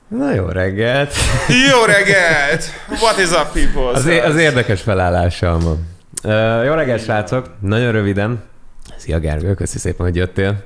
Na jó reggelt! Jó reggelt! What is up, people? Az érdekes felállással ma. Jó reggelt, srácok! Nagyon röviden. Szia Gergő, köszi szépen, hogy jöttél.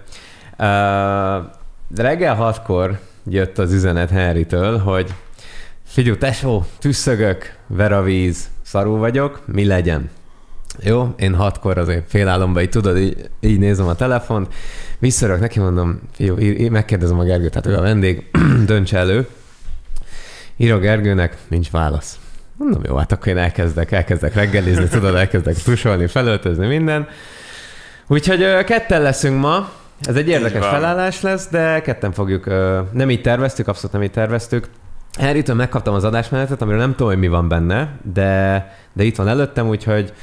De reggel 6-kor jött az üzenet Henrytől, hogy figyelj, tesó, tüsszögök, veravíz, szarul vagyok, mi legyen? Jó, én 6-kor azért félálomba így tudod, így nézem a telefont, visszarök neki, mondom, fiú, megkérdezem a Gergőt, tehát ő a vendég, dönts elő. Írok Gergőnek, nincs válasz. Mondom, jó, hát akkor én elkezdek reggelizni, tudod, elkezdek tusolni, felöltözni, minden. Úgyhogy ketten leszünk ma, ez egy érdekes felállás lesz, de ketten fogjuk, nem így terveztük, abszolút nem így terveztük. Henrytől megkaptam az adásmenetet, amiről nem tudom, hogy mi van benne, de itt van előttem, úgyhogy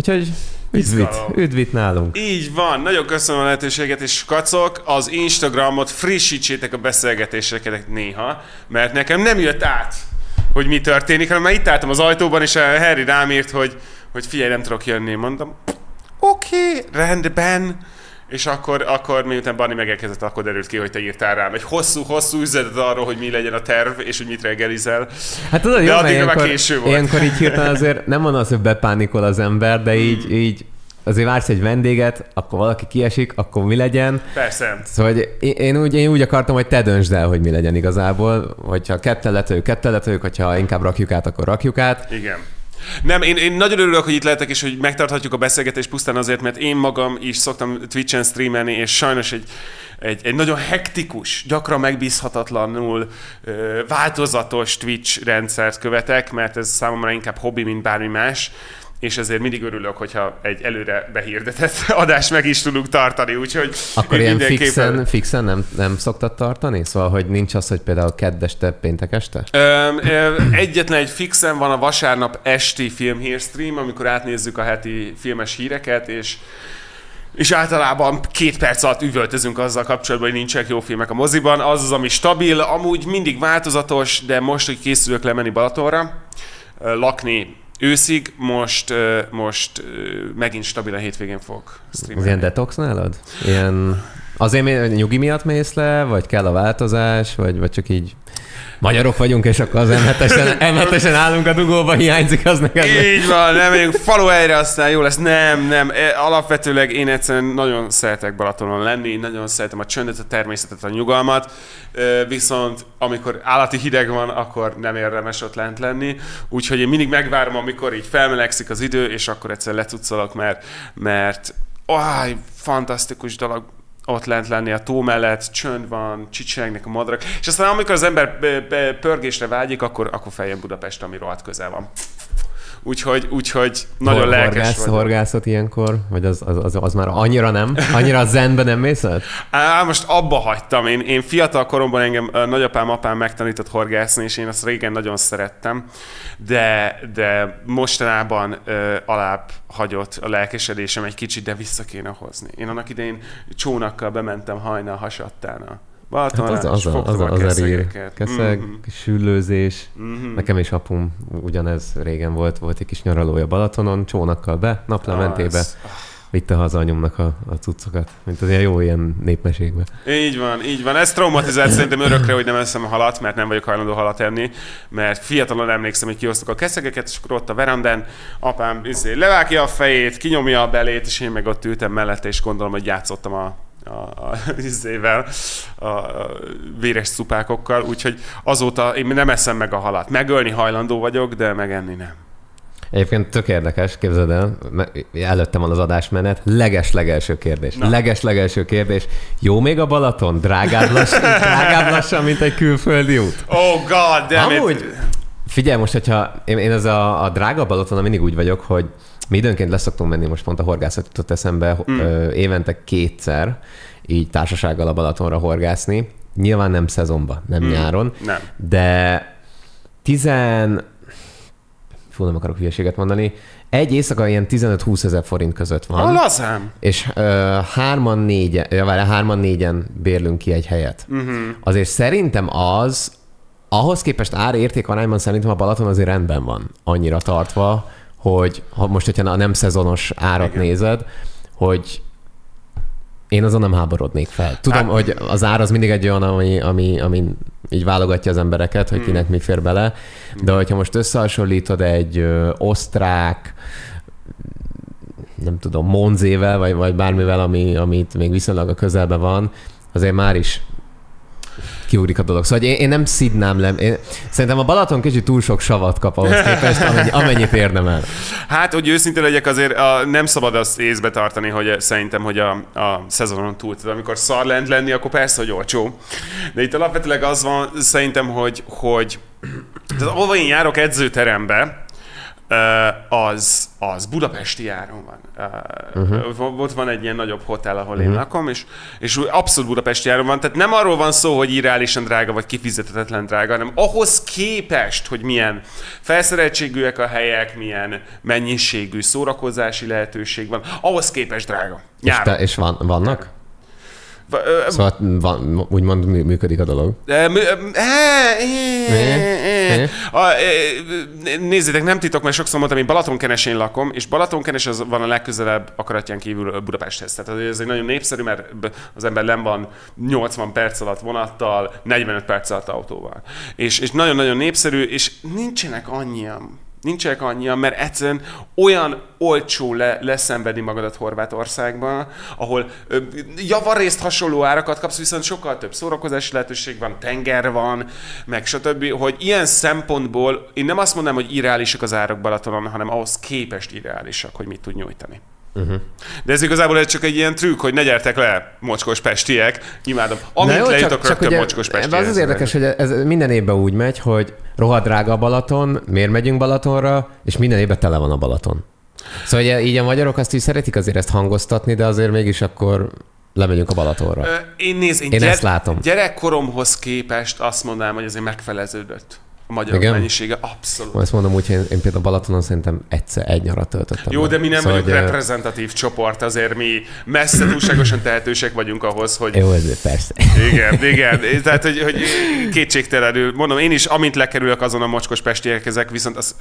üdvít nálunk. Így van, nagyon köszönöm a lehetőséget, és kacok, az Instagramot frissítsétek a beszélgetéseket néha, mert nekem nem jött át, hogy mi történik, hanem már itt álltam az ajtóban, és a Harry rám írt, hogy figyelj, nem tudok jönni. Mondom, oké, rendben. És akkor miután Barni megérkezett, akkor derült ki, hogy te írtál rám egy hosszú üzenetet arról, hogy mi legyen a terv, és hogy mit reggelizel. Hát tudod, jó, addigra már késő volt. Ilyenkor így hirtelen azért nem van az, hogy bepánikol az ember, de így azért vársz egy vendéget, akkor valaki kiesik, akkor mi legyen. Persze. Szóval én úgy akartam, hogy te döntsd el, hogy mi legyen igazából. Hogyha ketten letőjük, hogyha inkább rakjuk át, akkor rakjuk át. Igen. Nem, én nagyon örülök, hogy itt lehetek, és hogy megtarthatjuk a beszélgetést pusztán azért, mert én magam is szoktam Twitch-en streamelni, és sajnos egy nagyon hektikus, gyakran megbízhatatlanul változatos Twitch rendszert követek, mert ez számomra inkább hobbi, mint bármi más, és ezért mindig örülök, hogyha egy előre behirdetett adást meg is tudunk tartani, úgyhogy... Akkor ilyen fixen nem szoktad tartani? Szóval, hogy nincs az, hogy például kedd este, péntek este? Egyetlen egy fixen van a vasárnap esti filmhírstream, amikor átnézzük a heti filmes híreket, és általában 2 perc alatt üvöltözünk azzal kapcsolatban, hogy nincsenek jó filmek a moziban. Az, ami stabil, amúgy mindig változatos, de most, hogy készülök lemenni Balatonra, lakni őszig, most megint stabilan hétvégén fogok streamelni. Ilyen detox nálad? Ilyen azért nyugi miatt mész le, vagy kell a változás, vagy csak így magyarok vagyunk, és akkor az M7-esen állunk a dugóba, hiányzik az neked? Így van, nem megyünk faluhelyre, aztán jó lesz. Nem. Alapvetőleg én egyszerűen nagyon szeretek Balatonon lenni, nagyon szeretem a csöndet, a természetet, a nyugalmat, viszont amikor állati hideg van, akkor nem érdemes ott lent lenni. Úgyhogy én mindig megvárom, amikor így felmelegszik az idő, és akkor egyszer lecucolok, mert fantasztikus dolog ott lent lenni a tó mellett, csönd van, csicseregnek a madarak, és aztán amikor az ember pörgésre vágyik, akkor feljön Budapest, ami rohadt közel van. Úgyhogy nagyon lelkes vagyok. Horgászat ilyenkor? Vagy az már annyira a zenben nem mész el? Most abba hagytam. Én fiatal koromban engem nagyapám, apám megtanított horgászni, és én azt régen nagyon szerettem, de mostanában alább hagyott a lelkesedésem egy kicsit, de vissza kéne hozni. Én annak idején csónakkal bementem hajnal hasattán a Balatonra, hát az a keszeg, süllőzés. Nekem is apum ugyanez régen volt egy kis nyaralója Balatonon, csónakkal be, naplementébe. Vitte haza anyumnak a cuccokat, mint az ilyen jó ilyen népmesékben. Így van. Ez traumatizált szerintem örökre, hogy nem eszem a halat, mert nem vagyok hajlandó halat enni, mert fiatalon emlékszem, hogy kihoztuk a keszegeket, és akkor ott a verandán apám levágja a fejét, kinyomja a belét, és én meg ott ültem mellette, és gondolom, hogy játszottam a véres szupákokkal, úgyhogy azóta én nem eszem meg a halat. Megölni hajlandó vagyok, de megenni nem. Egyébként tök érdekes, képzeld el, előttem van az adásmenet, leges-legelső kérdés. Jó még a Balaton? Drágább lassan, mint egy külföldi út? Oh God, damn it! Amúgy, figyelj most, hogyha én ez a drága Balatonnal mindig úgy vagyok, hogy mi időnként leszoktunk menni, most pont a horgászat jutott eszembe, évente 2-szer így társasággal a Balatonra horgászni. Nyilván nem szezonban, nem nyáron, nem. De nem akarok hülyeséget mondani, egy éjszaka ilyen 15-20 ezer forint között van. Lazám! És 3-4-en bérlünk ki egy helyet. Azért szerintem ahhoz képest ár-érték arányban szerintem a Balaton azért rendben van. Annyira tartva, hogy hogyha a nem szezonos árat nézed, hogy Én azon nem háborodnék fel. Tudom, hogy az ár az mindig egy olyan, ami így válogatja az embereket, hogy kinek mi fér bele, de hogyha most összehasonlítod egy osztrák, nem tudom, Monzével, vagy bármivel, amit még viszonylag a közelben van, azért már is kiugrik a dolog. Szóval én nem szidnám le. Szerintem a Balaton kicsit túl sok savat kap ahhoz képest, amennyit érdemel. Hát, hogy őszintén legyek, azért nem szabad azt észbe tartani, hogy szerintem, hogy a szezonon túl, tehát amikor szar lent lenni, akkor persze, hogy olcsó. De itt alapvetőleg az van, szerintem, hogy tehát ahova én járok edzőterembe, az budapesti áron van. Ott van egy ilyen nagyobb hotel, ahol én lakom, és abszolút budapesti áron van. Tehát nem arról van szó, hogy irreálisan drága, vagy kifizethetetlen drága, hanem ahhoz képest, hogy milyen felszereltségűek a helyek, milyen mennyiségű szórakozási lehetőség van, ahhoz képest drága. És vannak? Szóval úgymond működik a dolog. Nézzétek, nem titok, mert sokszor mondtam, én Balatonkenesén lakom, és Balatonkenes az van a legközelebb akaratján kívül Budapesthez. Tehát ez egy nagyon népszerű, mert az ember len van 80 perc alatt vonattal, 45 perc alatt autóval. És nagyon-nagyon népszerű, és nincsenek annyian, mert egyszerűen olyan olcsó leszenvedni magadat Horvátországban, ahol javarészt hasonló árakat kapsz, viszont sokkal több szórakozási lehetőség van, tenger van, meg stb., hogy ilyen szempontból én nem azt mondanám, hogy irreálisak az árak Balatonon, hanem ahhoz képest irreálisak, hogy mit tud nyújtani. De ez igazából csak egy ilyen trükk, hogy ne gyertek le, mocskos pestiek. Imádom. Amint lejutok, rögtön mocskos pestiek. Az érdekes, hogy ez minden évben úgy megy, hogy rohadt drága a Balaton, miért megyünk Balatonra, és minden évben tele van a Balaton. Szóval így a magyarok azt is szeretik azért ezt hangoztatni, de azért mégis akkor lemegyünk a Balatonra. Én ezt látom. Gyerekkoromhoz képest azt mondanám, hogy azért megfeleződött. A magyarok mennyisége, abszolút. Ezt mondom úgy, hogy én például Balatonon szerintem egy nyarat töltöttem. Jó, de mi nem vagyunk reprezentatív csoport, azért mi messze túlságosan tehetősek vagyunk ahhoz, hogy... Jó, ez persze. Igen. Tehát, hogy kétségtelenül, mondom, én is, amint lekerülök azon a mocskos pestiekhez, viszont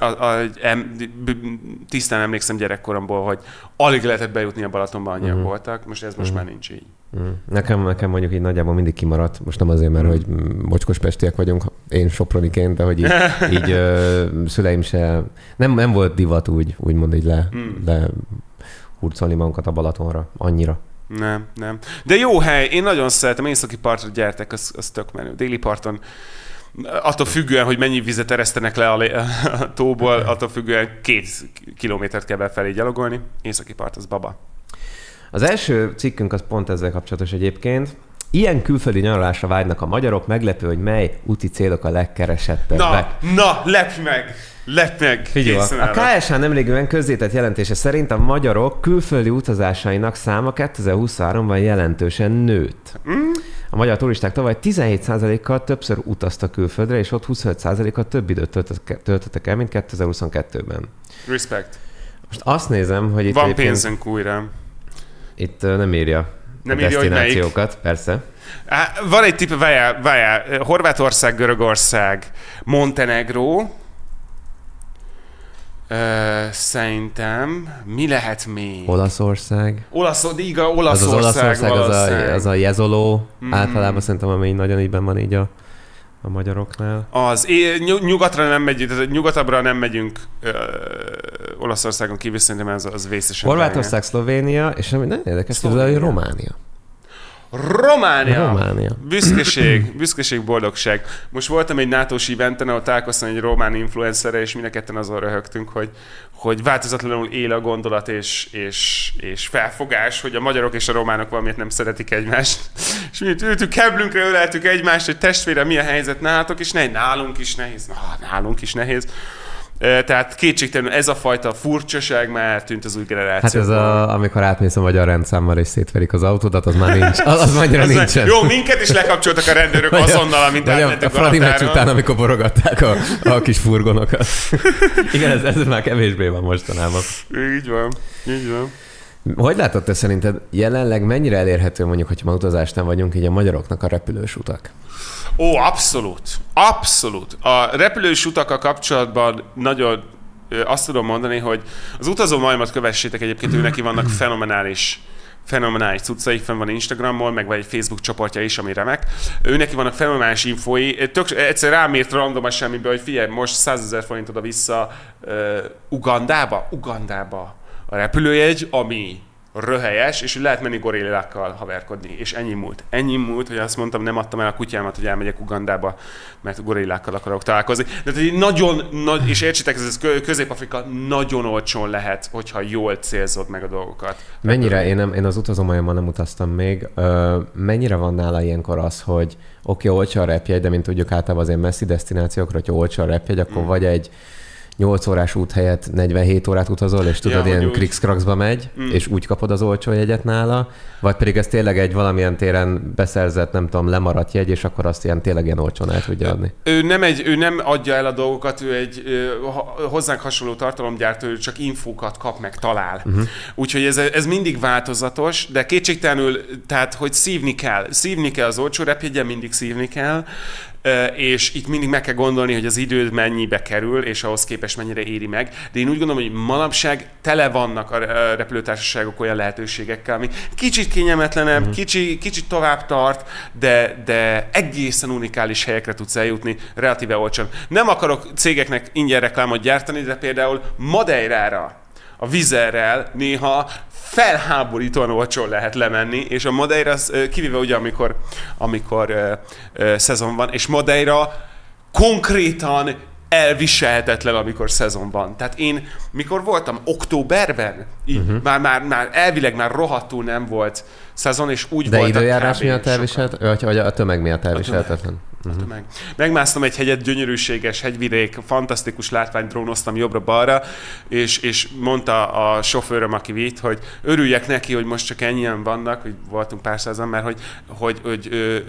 tisztán emlékszem gyerekkoromból, hogy alig lehetett bejutni a Balatonba, annyian voltak, most már nincs így. Nekem mondjuk így nagyjából mindig kimaradt, most nem azért, mert hogy mocskos pestiek vagyunk, én soproniként, de hogy így szüleim se, nem volt divat úgymond így le hurcolni magunkat a Balatonra, annyira. Nem. De jó hely, én nagyon szeretem, északi partra gyertek, az tök menő. Déli parton, attól függően, hogy mennyi vizet eresztenek le a tóból, attól függően 2 kilométert kell befelé gyalogolni. Északi part, az baba. Az első cikkünk az pont ezzel kapcsolatos egyébként. Ilyen külföldi nyaralásra vágynak a magyarok, meglepő, hogy mely úti célok a legkeresettebbek. Na, lepj meg! Figyelj, a KSH nemrégiben közzétett jelentése szerint a magyarok külföldi utazásainak száma 2023-ban jelentősen nőtt. A magyar turisták tavaly 17%-kal többször utaztak külföldre, és ott 25%-kal több időt töltöttek el, mint 2022-ben. Respect. Most azt nézem, hogy itt van pénzünk újra. Itt nem írja a desztinációkat, persze. Van egy tipp, várjál, Horvátország, Görögország, Montenegró, szerintem mi lehet még? Olaszország. Olaszország az a jezoló, általában szerintem, ami nagyon ígyben van így a magyaroknál. Nyugatra nem megyünk, nyugatabbra nem megyünk Olaszországon kívül, szerintem az vészesen. Horvátország, Szlovénia, és ami nagyon érdekes, hogy Románia. Románia. Büszkeség, boldogság. Most voltam egy NATO-s eventen, ahol találkoztam egy román influencerre, és mindketten azon röhögtünk, hogy változatlanul él a gondolat és felfogás, hogy a magyarok és a románok valamiért nem szeretik egymást. És mi ültük keblünkre, öleltük egymást, hogy testvére, mi a helyzet nálatok, és nálunk is nehéz. Tehát kétségtelenül ez a fajta furcsaság már tűnt az új generációban. Hát ez amikor átmész a magyar rendszámmal és szétverik az autódat, az már nincs. Az annyira nincsen. Jó, minket is lekapcsoltak a rendőrök azonnal, amint átmentünk a Fradi meccs után, amikor borogatták a kis furgonokat. Igen, ez már kevésbé van mostanában. Így van. Hogy látod te szerinted jelenleg mennyire elérhető, mondjuk, hogyha ma utazásnál vagyunk, így a magyaroknak a repülős utak? Ó, abszolút. A repülős utakkal kapcsolatban nagyon azt tudom mondani, hogy az utazó majmat kövessétek egyébként, ő neki vannak fenomenális fenomenális cuccai, fenn van Instagramon, meg vagy egy Facebook csoportja is, ami remek. Ő neki vannak fenomenális infói. Egyszer rám írt random a semmiből, hogy figyelj, most 100 000 forint oda-vissza Ugandába a repülőjegy, ami röhelyes, és hogy lehet menni gorillákkal haverkodni. És ennyi múlt, hogy azt mondtam, nem adtam el a kutyámat, hogy elmegyek Ugandába, mert gorillákkal akarok találkozni. De nagyon nagy, és értsétek, ez Közép-Afrika nagyon olcsón lehet, hogyha jól célzod meg a dolgokat. Mennyire, én az utazómajommal nem utaztam még, mennyire van nála ilyenkor az, hogy oké, olcsó a repjegy, de mint tudjuk általában azért messzi destinációkra, hogyha olcsó a repjegy, akkor vagy egy 8 órás út helyett 47 órát utazol, és tudod, ilyen krikszkrakszba megy, és úgy kapod az olcsó jegyet nála, vagy pedig ez tényleg egy valamilyen téren beszerzett, nem tudom, lemaradt jegy, és akkor azt tényleg ilyen olcsón el tudja adni. Ő nem adja el a dolgokat, ő egy hozzánk hasonló tartalomgyártó, ő csak infókat kap meg, talál. Úgyhogy ez mindig változatos, de kétségtelenül, tehát, hogy szívni kell az olcsó repjegyen, mindig szívni kell, és itt mindig meg kell gondolni, hogy az időd mennyibe kerül, és ahhoz képest mennyire éri meg. De én úgy gondolom, hogy manapság tele vannak a repülőtársaságok olyan lehetőségekkel, ami kicsit kényelmetlenebb, kicsit tovább tart, de egészen unikális helyekre tudsz eljutni relatíve olcsón. Nem akarok cégeknek ingyen reklámot gyártani, de például Madeirára a Wizzairrel néha felháborítóan olcsón lehet lemenni, és a Madeira, kivéve ugye, amikor szezon van, és Madeira konkrétan elviselhetetlen, amikor szezon van. Tehát én, mikor voltam októberben, így már elvileg már rohadtul nem volt szezon, és úgy de voltak. De időjárás miatt elviselhetetlen, vagy a tömeg miatt elviselhetetlen? Megmásztam egy hegyet, gyönyörűséges hegyvidék, fantasztikus látványt, drónoztam jobbra-balra, és mondta a sofőröm, aki vitt, hogy örüljek neki, hogy most csak ennyien vannak, hogy voltunk pár százan, mert hogy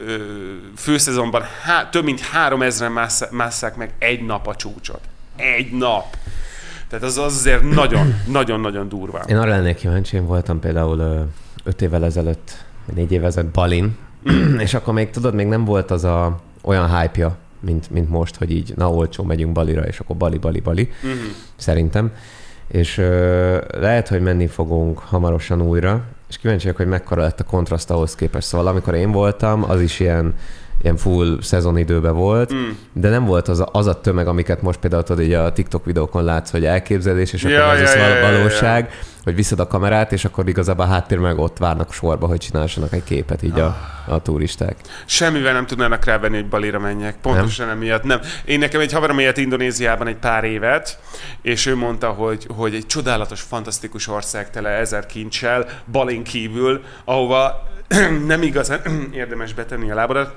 főszezonban több mint 3000-en másszák meg egy nap a csúcsot. Egy nap! Tehát az azért nagyon durva. Én arra lennék kíváncsi, én voltam például 5 évvel ezelőtt, 4 évvel ezelőtt Balin, és akkor még tudod, még nem volt az olyan hype-ja, mint most, hogy így, na olcsó, megyünk Balira, és akkor Bali, szerintem. És lehet, hogy menni fogunk hamarosan újra, és kíváncsi vagyok, hogy mekkora lett a kontraszt ahhoz képest. Szóval amikor én voltam, az is ilyen full szezonidőben volt, de nem volt az a tömeg, amiket most például tudod, így a TikTok videókon látsz, hogy elképzelés, és akkor az valóság, hogy viszed a kamerát, és akkor igazából a háttér meg ott várnak sorba, hogy csinálsanak egy képet így a turisták. Semmivel nem tudnának rávenni, hogy Balira menjek. Pontosan emiatt nem. Én nekem egy haverom élt Indonéziában egy pár évet, és ő mondta, hogy egy csodálatos, fantasztikus ország tele 1000 kincsel, Balin kívül, ahova nem igazán érdemes betenni a lábadat.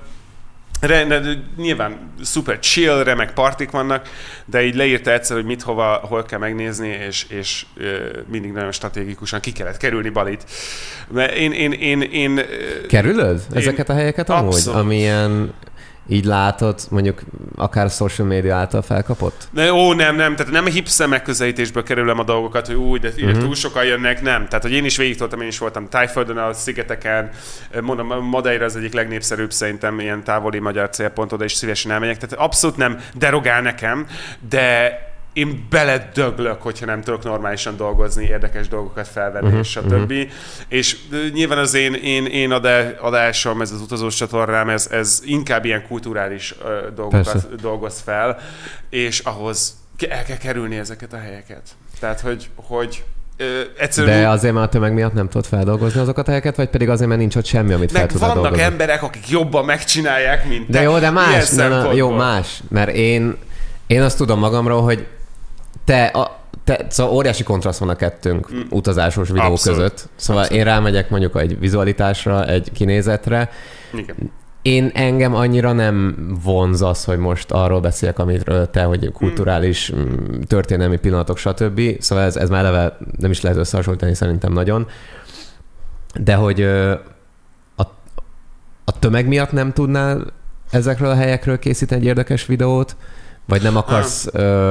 De nyilván szuper chill, remek partik vannak, de így leírta egyszer, hogy hol kell megnézni, és mindig nagyon stratégikusan ki kellett kerülni Balit. Mert én kerülöd ezeket a helyeket amúgy? Abszolút. Amilyen így látod, mondjuk akár social media által felkapott? Nem, tehát nem hipster megközelítésből kerülöm a dolgokat, hogy úgy, de túl sokan jönnek, nem. Tehát, hogy én is végigtoltam, én is voltam Tájföldön, a szigeteken, mondom, Madeira az egyik legnépszerűbb szerintem ilyen távoli magyar célpont, oda is szívesen elmegyek, tehát abszolút nem derogál nekem, de én beledöglök, hogyha nem tudok normálisan dolgozni, érdekes dolgokat felvenni, és stb. És nyilván az én adásom, ez az utazós csatornám, ez inkább ilyen kulturális dolgokat dolgoz fel, és ahhoz el kell kerülni ezeket a helyeket. Tehát, hogy egyszerűen... De azért már a tömeg miatt nem tudod feldolgozni azokat a helyeket, vagy pedig azért, mert nincs ott semmi, amit fel tudod dolgozni? Vannak emberek, akik jobban megcsinálják, mint te. De jó, de más. Más. Mert én azt tudom magamról, hogy szóval óriási kontraszt van a kettőnk utazásos videó között. Szóval én rámegyek mondjuk egy vizualitásra, egy kinézetre. Igen. Engem annyira nem vonz az, hogy most arról beszéljek, amiről te, hogy kulturális, történelmi pillanatok, stb. Szóval ez már eleve nem is lehet összehasonlítani szerintem nagyon. De hogy a tömeg miatt nem tudnál ezekről a helyekről készíteni egy érdekes videót, vagy nem akarsz...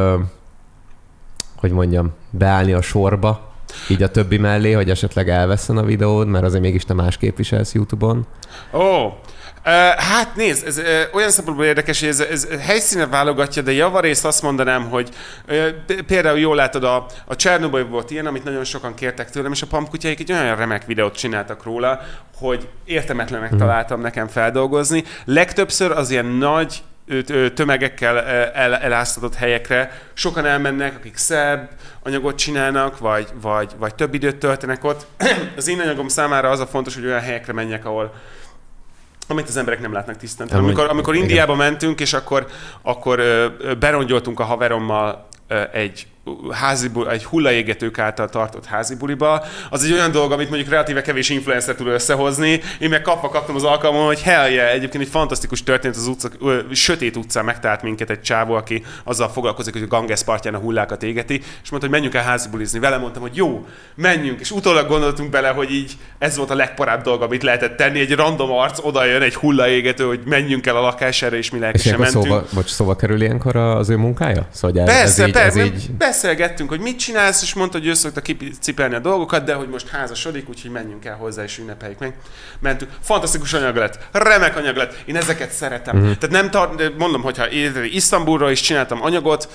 hogy mondjam, beállni a sorba, így a többi mellé, hogy esetleg elvesszen a videód, mert azért mégis te másképp viselsz YouTube-on? Hát nézd, ez olyan szempontból érdekes, hogy ez helyszínen válogatja, de javarészt azt mondanám, hogy például jól látod, a Csernobyl volt ilyen, amit nagyon sokan kértek tőlem, és a pampkutyáik egy olyan remek videót csináltak róla, hogy értelmetlenek találtam nekem feldolgozni. Legtöbbször az ilyen nagy tömegekkel eláztatott helyekre sokan elmennek, akik szebb anyagot csinálnak, vagy több időt töltenek ott. Az én anyagom számára az a fontos, hogy olyan helyekre menjek, amit az emberek nem látnak tisztán. Amikor Indiába mentünk, és akkor berongyoltunk a haverommal egy hullaégetők által tartott házi buliba, az egy olyan dolog, amit mondjuk relatíve kevés influencer tud összehozni. Én meg kaptam az alkalmon, hogy hell yeah, egyébként egy fantasztikus történet az sötét utcán megtalált minket egy csávó, aki azzal foglalkozik, hogy a Ganges partján a hullákat égeti, és mondta, hogy menjünk el házi bulizni. Vele mondtam, hogy jó, menjünk, és utólag gondoltunk bele, hogy így ez volt a legparább dolog, amit lehetett tenni. Egy random arc oda jön egy hullaégető, hogy menjünk el a lakására, és mi lelkesen mentünk. Szóba kerül ilyenkor az ő munkája? Szóval persze, beszélgettünk, hogy mit csinálsz, és mondta, hogy ő szokta kicipelni a dolgokat, de hogy most házasodik, úgyhogy menjünk el hozzá, és ünnepeljük meg. Mentünk. Fantasztikus anyag lett, remek anyag lett. Én ezeket szeretem. Tehát mondom, hogyha Isztambulról is csináltam anyagot,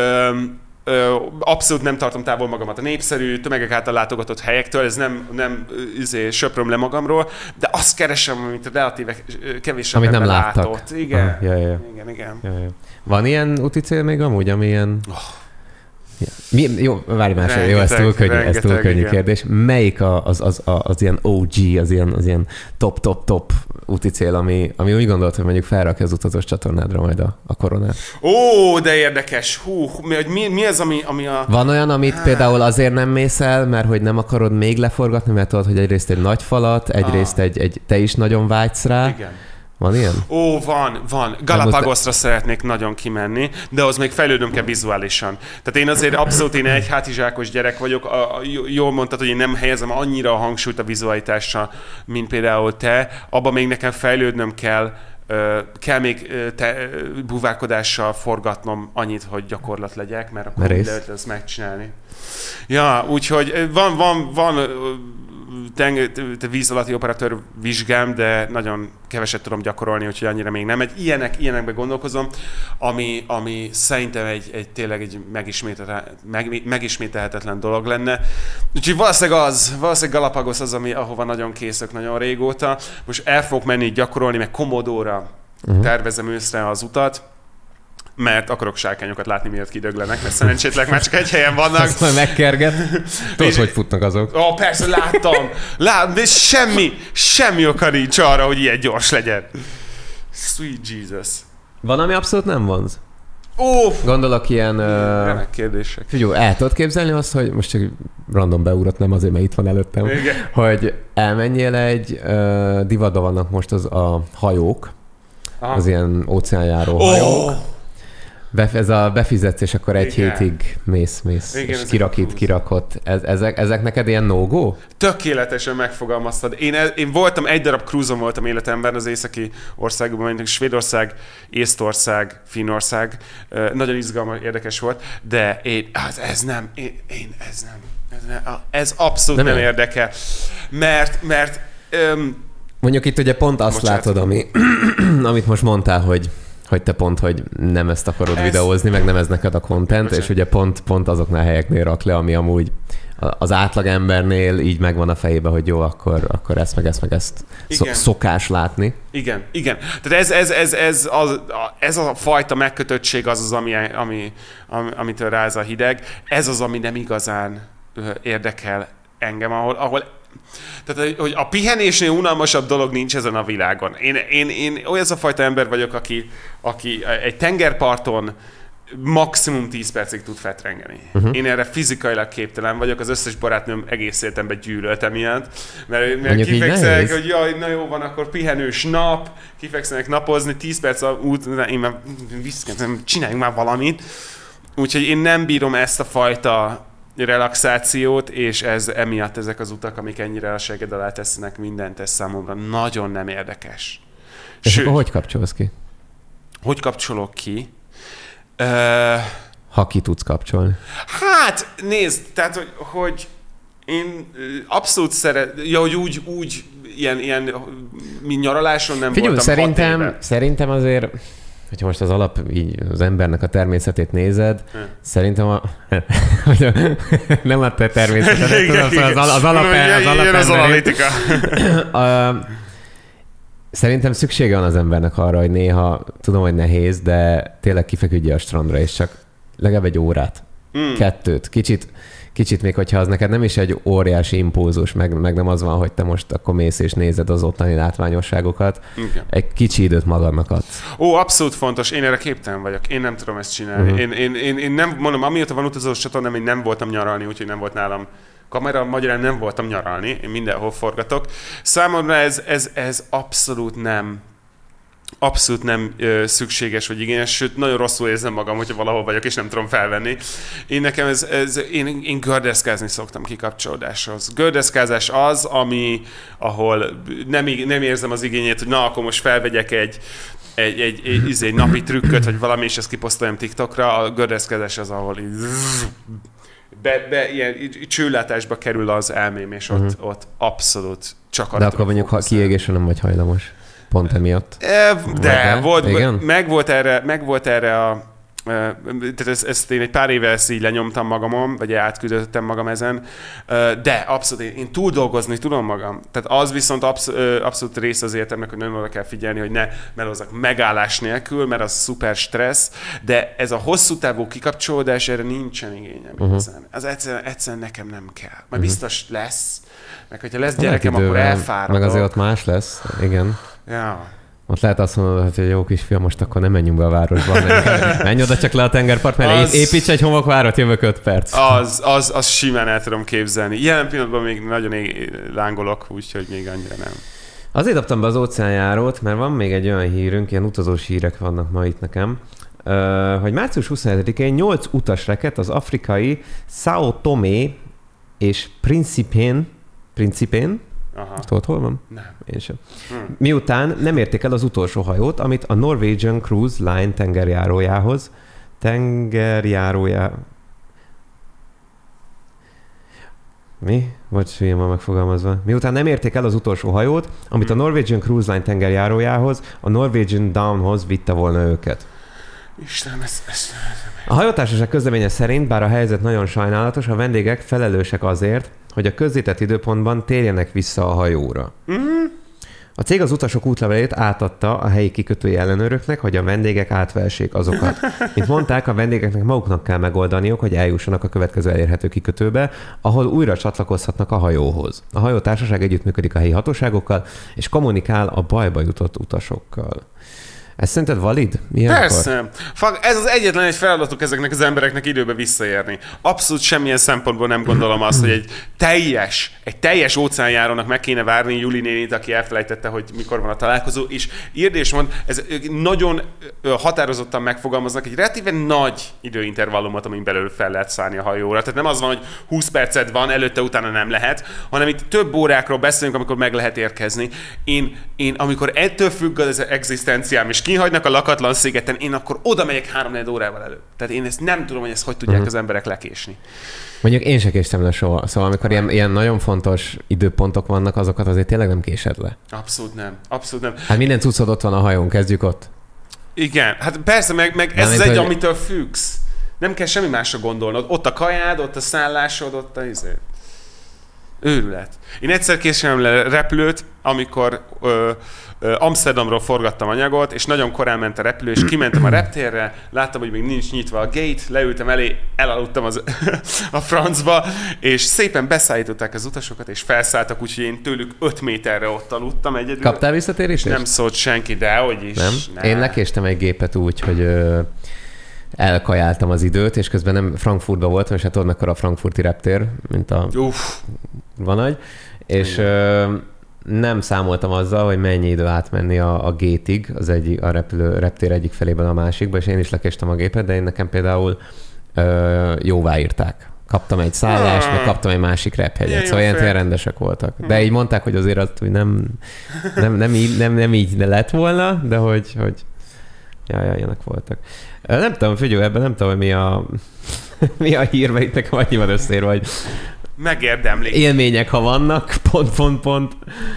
abszolút nem tartom távol magamat a népszerű, tömegek által látogatott helyektől, ez nem söpröm le magamról, de azt keresem, amit relatíve kevés amit ember nem láttak. látott. Igen. Igen. Van ilyen úti cél még amúgy, ami ilyen... Jó, várj másra, jó, ez túl könnyű kérdés. Melyik az ilyen OG, az ilyen top úti cél, ami úgy gondolt, hogy mondjuk felrakja az utazós csatornádra majd a koronát? Ó, de érdekes. Mi az, ami a... Van olyan, amit például azért nem mész el, mert hogy nem akarod még leforgatni, mert tudod, hogy egyrészt egy nagy falat, egyrészt te is nagyon vágysz rá. Igen. Van ilyen? Ó, van. Galapagosra szeretnék nagyon kimenni, de az még fejlődnöm kell vizuálisan. Tehát én azért abszolút egy hátizsákos gyerek vagyok. Jól mondtad, hogy én nem helyezem annyira a hangsúlyt a vizualitásra, mint például te. Abban még nekem fejlődnöm kell még búvárkodással forgatnom annyit, hogy gyakorlat legyek, mert akkor úgy lehet ezt megcsinálni. Ja, úgyhogy van víz alatti operatőr vizsgám, de nagyon keveset tudom gyakorolni, úgyhogy annyira még nem. Ilyenekbe gondolkozom, ami szerintem tényleg egy megismételhetetlen dolog lenne. Úgyhogy valószínűleg Galapagos az, ahova nagyon készök nagyon régóta. Most el fogok menni gyakorolni, meg Komodóra tervezem őszre az utat, mert akarok sárkányokat látni, miatt kidöglenek, mert szerencsétlenek már csak egy helyen vannak. Azt majd megkerget. Tudod, hogy futnak azok. Ó, persze, láttam, de semmi oka nincs arra, hogy ilyen gyors legyen. Sweet Jesus. Van, ami abszolút nem vonz? Gondolok ilyen... Remek kérdések. Figyelj, el tudod képzelni azt, hogy most csak random beugrott, nem azért, mert itt van előttem, hogy elmenjél egy divatban vannak most a hajók, az ilyen óceánjáró hajók. Ez a befizetsz, és akkor egy hétig mész, és kirakott. Ezek neked ilyen no-go? Tökéletesen megfogalmaztad. Én voltam, egy darab cruise-on voltam életemben az északi országokban, mint Svédország, Észtország, Finnország. Nagyon izgalmas, érdekes volt, de ez abszolút nem érdekel. Mert mondjuk itt ugye pont azt látod, amit most mondtál, hogy te pont, hogy nem ezt akarod videózni, meg nem ez neked a content, és ugye pont azoknál a helyeknél rak le, ami amúgy az átlagembernél így megvan a fejében, hogy jó, akkor ezt szokás látni. Igen. Tehát ez a fajta megkötöttség az, amitől ráz a hideg. Ez az, ami nem igazán érdekel engem, ahol tehát, hogy a pihenésnél unalmasabb dolog nincs ezen a világon. Én olyan a fajta ember vagyok, aki egy tengerparton maximum 10 percig tud fetrengeni. Én erre fizikailag képtelen vagyok, az összes barátnőm egész életemben gyűlölt emiatt, mert kifekszenek, hogy jaj, na jó van, akkor pihenős nap, kifekszenek napozni, 10 perc út, én már viszkentem, csináljunk már valamit. Úgyhogy én nem bírom ezt a fajta relaxációt, és emiatt ezek az utak, amik ennyire a seged alá tesznek mindent, ez számomra nagyon nem érdekes. És akkor hogy kapcsolsz ki? Hogy kapcsolok ki? Ha ki tudsz kapcsolni. Hát, nézd, tehát, hogy Én abszolút hogy úgy ilyen nyaraláson nem Figyelj, voltam szerintem azért, hogyha most így az embernek a természetét nézed, szerintem nem a te természetet, az alapember. Szerintem szüksége van az embernek arra, hogy néha, tudom, hogy nehéz, de tényleg kifeküdje a strandra, és csak legalább egy órát, 2, kicsit még, hogyha az neked nem is egy óriási impulzus, meg nem az van, hogy te most akkor mész és nézed az ottani látványosságokat. Okay. Egy kicsi időt magadnak adsz. Abszolút fontos. Én erre képtelen vagyok. Én nem tudom ezt csinálni. Én nem, mondom, amióta van utazós csatornám, én nem voltam nyaralni, úgyhogy nem volt nálam kamera, magyarán nem voltam nyaralni. Én mindenhol forgatok. Számomra ez abszolút nem szükséges vagy igényes, sőt, nagyon rosszul érzem magam, hogyha valahol vagyok, és nem tudom felvenni. Én gördeszkázni szoktam kikapcsolódáshoz. Gördeszkázás az, ahol nem érzem az igényét, hogy na, akkor most felvegyek egy napi trükköt, vagy valami, és ezt kiposztoljam TikTokra. A gördeszkázás az, ahol ilyen csőlátásba kerül az elmém, és ott abszolút csak arra. De akkor mondjuk, ha kiégésre nem vagy hajlamos. Pont emiatt. De megvolt erre tehát ezt én egy pár éve ezt így lenyomtam magamon, vagy átküldöttem magam ezen, de abszolút én túl dolgozni tudom magam. Tehát az viszont abszolút rész az életemnek, hogy nagyon oda kell figyelni, hogy ne melózzak megállás nélkül, mert az szuper stressz, de ez a hosszú távú kikapcsolódás, erre nincsen igényem igazán. Az egyszerűen nekem nem kell. Majd biztos lesz, meg hogyha lesz gyerekem, akkor elfáradok. Meg azért ott más lesz, igen. Ja. Ott lehet azt mondani, hogy jó kisfiam, most akkor nem menjünk be a városba. Menj oda csak le a tengerpart mellé, építs egy homokvárat, jövök 5 perc. Az simán el tudom képzelni. Jelen pillanatban még nagyon lángolok, úgyhogy még annyira nem. Azért dobtam be az óceánjárót, mert van még egy olyan hírünk, ilyen utazós hírek vannak ma itt nekem, hogy március 27-én 8 utas reket az afrikai São Tomé és Principén. Tudod, hol van? Nem. Én sem. Miután nem érték el az utolsó hajót, amit a Norwegian Cruise Line tengerjárójához Mi? Vagy hülyén van megfogalmazva. Miután nem érték el az utolsó hajót, amit a Norwegian Cruise Line tengerjárójához, a Norwegian Downhoz vitte volna őket. Istenem, A hajótársaság közleménye szerint, bár a helyzet nagyon sajnálatos, a vendégek felelősek azért, hogy a közzétett időpontban térjenek vissza a hajóra. A cég az utasok útlevelét átadta a helyi kikötői ellenőröknek, hogy a vendégek átvessék azokat. Mint mondták, a vendégeknek maguknak kell megoldaniuk, hogy eljussanak a következő elérhető kikötőbe, ahol újra csatlakozhatnak a hajóhoz. A hajótársaság együttműködik a helyi hatóságokkal, és kommunikál a bajba jutott utasokkal. Ez szerinted valid? Persze. Ez az egyetlen egy feladatuk ezeknek az embereknek időbe visszaérni. Abszolút semmilyen szempontból nem gondolom azt, hogy egy teljes óceánjárónak meg kéne várni Juli nénit, aki elfelejtette, hogy mikor van a találkozó, és írd és mond, ez nagyon határozottan megfogalmaznak egy relatíve nagy időintervallumot, amin belül fel lehet szállni a hajóra. Tehát nem az van, hogy 20 percet van, előtte, utána nem lehet, hanem itt több órákról beszélünk, amikor meg lehet érkezni. Én amikor ettől függ az egzisztenciám, és kihagynak a lakatlan szigeten, én akkor oda megyek 3-4 órával előbb. Tehát én ezt nem tudom, hogy ezt hogy tudják az emberek lekésni. Mondjuk én se késtem le soha. Szóval amikor ilyen nagyon fontos időpontok vannak, azokat azért tényleg nem késed le. Abszolút nem. Hát minden cuccod ott van a hajón, kezdjük ott. Igen, hát persze, meg ez az egy, amitől függsz. Nem kell semmi másra gondolnod. Ott a kajád, ott a szállásod, ott a őrület. Én egyszer késem le repülőt, amikor Amsterdamról forgattam anyagot, és nagyon korán ment a repülő, és kimentem a reptérre, láttam, hogy még nincs nyitva a gate, leültem elé, elaludtam a francba, és szépen beszállították az utasokat, és felszálltak, úgyhogy én tőlük 5 méterre ott aludtam egyedül. Kaptál visszatérést? Nem szólt senki, de hogy is. Nem? Én lekéstem egy gépet úgy, hogy elkajáltam az időt, és közben nem Frankfurtban voltam, és hát tudod, mekkora a frankfurti reptér, mint a Vanagy, és nem számoltam azzal, hogy mennyi idő átmenni a gétig, a reptér egyik felében a másikba, és én is lekéstem a gépet, de én nekem például jóváírták. Kaptam egy szállást, meg kaptam egy másik rephegyet, szóval ilyen rendesek voltak. De így mondták, hogy azért azt, hogy nem így lett volna, de hogy ilyenek voltak. Nem tudom, figyelj, ebben nem tudom, hogy mi a hírbe itt nekem annyiban összérve, hogy megérdemlik. Élmények, ha vannak, pont.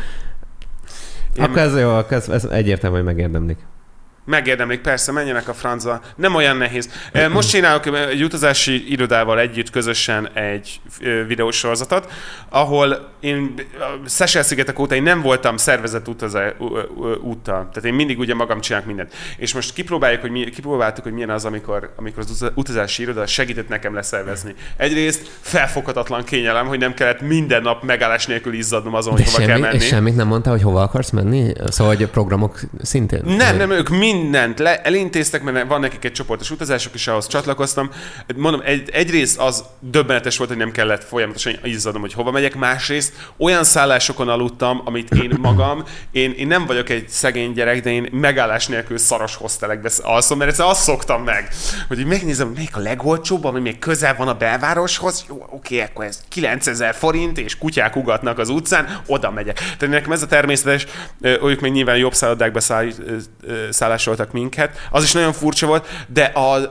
Akkor ez jó, ez egyértelmű, hogy megérdemlik. Megérdemlik, persze, menjenek a francba. Nem olyan nehéz. Most csinálok egy utazási irodával együtt közösen egy videósorozatot, ahol én Seychelle-szigetek óta én nem voltam szervezett úttal. Tehát én mindig ugye magam csinálok mindent. És most kipróbáltuk, hogy milyen az, amikor az utazási iroda segített nekem leszervezni. Egyrészt felfoghatatlan kényelem, hogy nem kellett minden nap megállás nélkül izzadnom azon, hogy hova kell menni. És semmit nem mondta, hogy hova akarsz menni? Szóval, hogy a programok szintén? Nem, ők mindent elintéztek, mert van nekik egy csoportos utazások, és ahhoz csatlakoztam. Mondom, egyrészt az döbbenetes volt, hogy nem kellett folyamatosan izzadnom, hogy hova megyek. Másrészt olyan szállásokon aludtam, amit én magam, én nem vagyok egy szegény gyerek, de én megállás nélkül szaros hostelekbe alszom, mert azt szoktam meg, hogy megnézem, melyik a legolcsóbb, ami még közel van a belvároshoz. Jó, oké, akkor ez 9000 forint, és kutyák ugatnak az utcán, oda megyek. Tehát nekem ez a természetes, ők még nyilván jobb szállodákba szállásoltak minket. Az is nagyon furcsa volt, de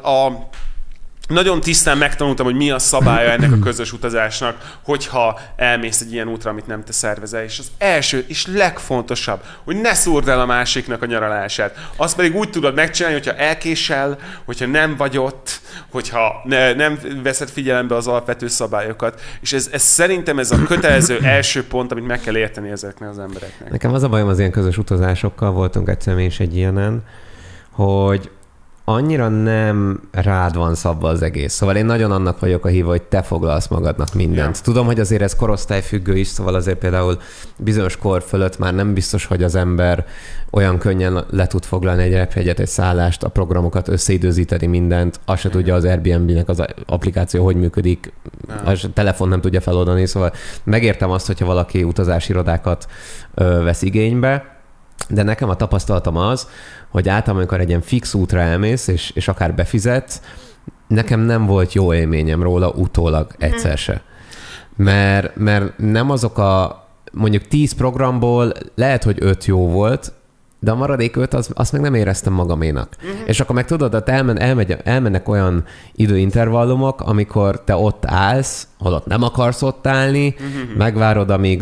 nagyon tisztán megtanultam, hogy mi a szabálya ennek a közös utazásnak, hogyha elmész egy ilyen útra, amit nem te szervezel. És az első és legfontosabb, hogy ne szúrd el a másiknak a nyaralását. Azt pedig úgy tudod megcsinálni, hogyha elkésel, hogyha nem vagy ott, hogyha nem veszed figyelembe az alapvető szabályokat. És ez szerintem ez a kötelező első pont, amit meg kell érteni ezeknek az embereknek. Nekem az a bajom az ilyen közös utazásokkal, voltunk egyszer mi is egy ilyenen, hogy annyira nem rád van szabva az egész. Szóval én nagyon annak vagyok a híva, hogy te foglalsz magadnak mindent. Yeah. Tudom, hogy azért ez korosztályfüggő is, szóval azért például bizonyos kor fölött már nem biztos, hogy az ember olyan könnyen le tud foglalni egy repjegyet, egy szállást, a programokat összeidőzíteni mindent. Azt se tudja az Airbnb-nek az applikáció, hogy működik. A telefon nem tudja feloldani, szóval megértem azt, hogyha valaki utazási irodákat vesz igénybe, de nekem a tapasztalatom az, hogy általában, amikor egy ilyen fix útra elmész, és akár befizetsz, nekem nem volt jó élményem róla utólag egyszer se. Mert nem azok mondjuk 10 programból lehet, hogy 5 jó volt, de a maradék 5, azt meg nem éreztem magaménak. És akkor meg tudod, hogy elmennek olyan időintervallumok, amikor te ott állsz, holott nem akarsz ott állni, megvárod, amíg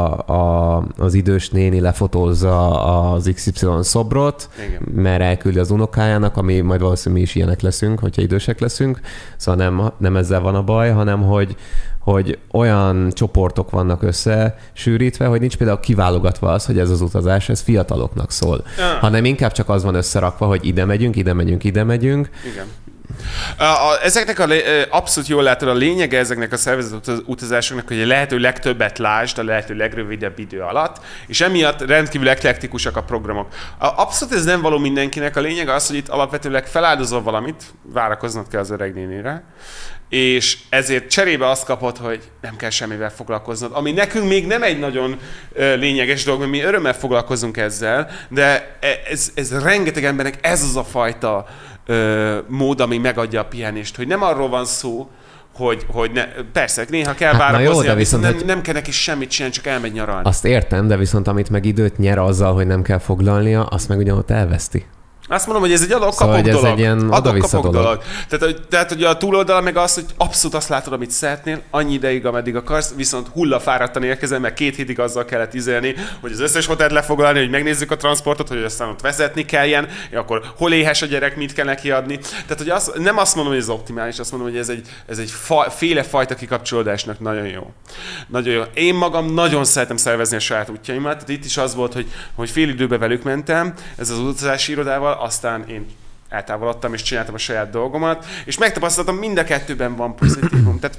az idős néni lefotózza az XY szobrot, igen, mert elküldi az unokájának, ami majd valószínűleg mi is ilyenek leszünk, hogyha idősek leszünk. Szóval nem ezzel van a baj, hanem hogy olyan csoportok vannak összesűrítve, hogy nincs például kiválogatva az, hogy ez az utazás, ez fiataloknak szól. Hanem inkább csak az van összerakva, hogy ide megyünk. Igen. Ezeknek abszolút jól látod, a lényege ezeknek a szervezett utazásoknak, hogy a lehető legtöbbet lásd a lehető legrövidebb idő alatt, és emiatt rendkívül eklektikusak a programok. Abszolút ez nem való mindenkinek, a lényeg az, hogy itt alapvetőleg feláldozol valamit, várakoznod kell az öreg nénire, és ezért cserébe azt kapod, hogy nem kell semmivel foglalkoznod, ami nekünk még nem egy nagyon lényeges dolog, mert mi örömmel foglalkozunk ezzel, de ez rengeteg embernek ez az a fajta mód, ami megadja a pihenést, hogy nem arról van szó, hogy persze, néha kell várakozni, viszont nem kell neki semmit csinálni, csak elmegy nyaralni. Azt értem, de viszont amit meg időt nyer azzal, hogy nem kell foglalnia, azt meg ugyanott elveszti. Azt mondom, hogy ez egy adok-kapok dolog. Ez egy ilyen adok-kapok dolog. Tehát, hogy a túloldala meg az, hogy abszolút azt látod, amit szeretnél, annyi ideig, ameddig akarsz, viszont hullafáradtan érkezel, mert 2 hétig azzal kellett izélni, hogy az összes hotelt lefoglalni, hogy megnézzük a transportot, hogy aztán ott vezetni kelljen, akkor hol éhes a gyerek, mit kell neki adni. Tehát, hogy nem azt mondom, hogy ez optimális, azt mondom, hogy ez egy féle fajta kikapcsolódásnak nagyon jó. Nagyon jó. Én magam nagyon szeretem szervezni a saját útjaimat, tehát itt is az volt, hogy fél időben velük mentem, ez az utazási irodával, aztán én eltávolodtam és csináltam a saját dolgomat, és megtapasztaltam, mind a kettőben van pozitívum. Tehát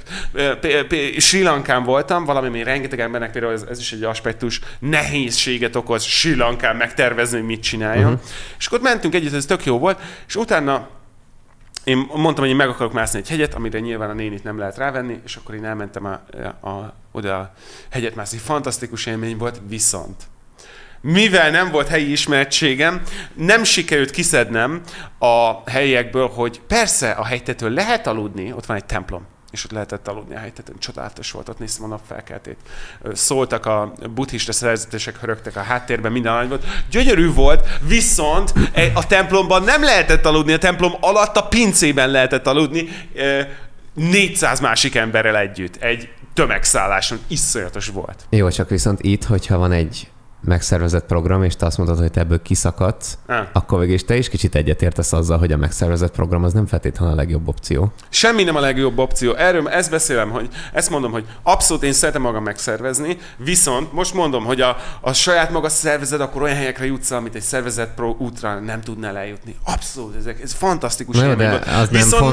Sri Lankán voltam, valami, ami rengeteg embernek például ez is egy aspektus, nehézséget okoz Sri Lankán megtervezni, hogy mit csináljon. És akkor mentünk együtt, ez tök jó volt, és utána én mondtam, hogy én meg akarok mászni egy hegyet, amire nyilván a nénit nem lehet rávenni, és akkor én elmentem oda a hegyet mászni. Fantasztikus élmény volt, viszont mivel nem volt helyi ismertségem, nem sikerült kiszednem a helyiekből, hogy persze a hegytetőn lehet aludni, ott van egy templom, és ott lehetett aludni a hegytetőn. Csodálatos volt, ott néztem a napfelkeltét. Szóltak a buddhista szerzetesek, hörögtek a háttérben, minden nagy volt. Gyönyörű volt, viszont a templomban nem lehetett aludni, a templom alatt a pincében lehetett aludni 400 másik emberrel együtt. Egy tömegszálláson. Iszonyatos volt. Jó, csak viszont itt, hogyha van egy megszervezett program, és te azt mondod, hogy te ebből kiszakadsz, akkor végig te is kicsit egyetértesz azzal, hogy a megszervezett program az nem feltétlenül a legjobb opció. Semmi nem a legjobb opció. Erről ezt beszélem, hogy ezt mondom, hogy abszolút én szeretem magam megszervezni, viszont most mondom, hogy a saját maga szervezet, akkor olyan helyekre jutsz, amit egy szervezett pro útra nem tudnál eljutni. Abszolút, ez fantasztikus élmény volt. Az viszont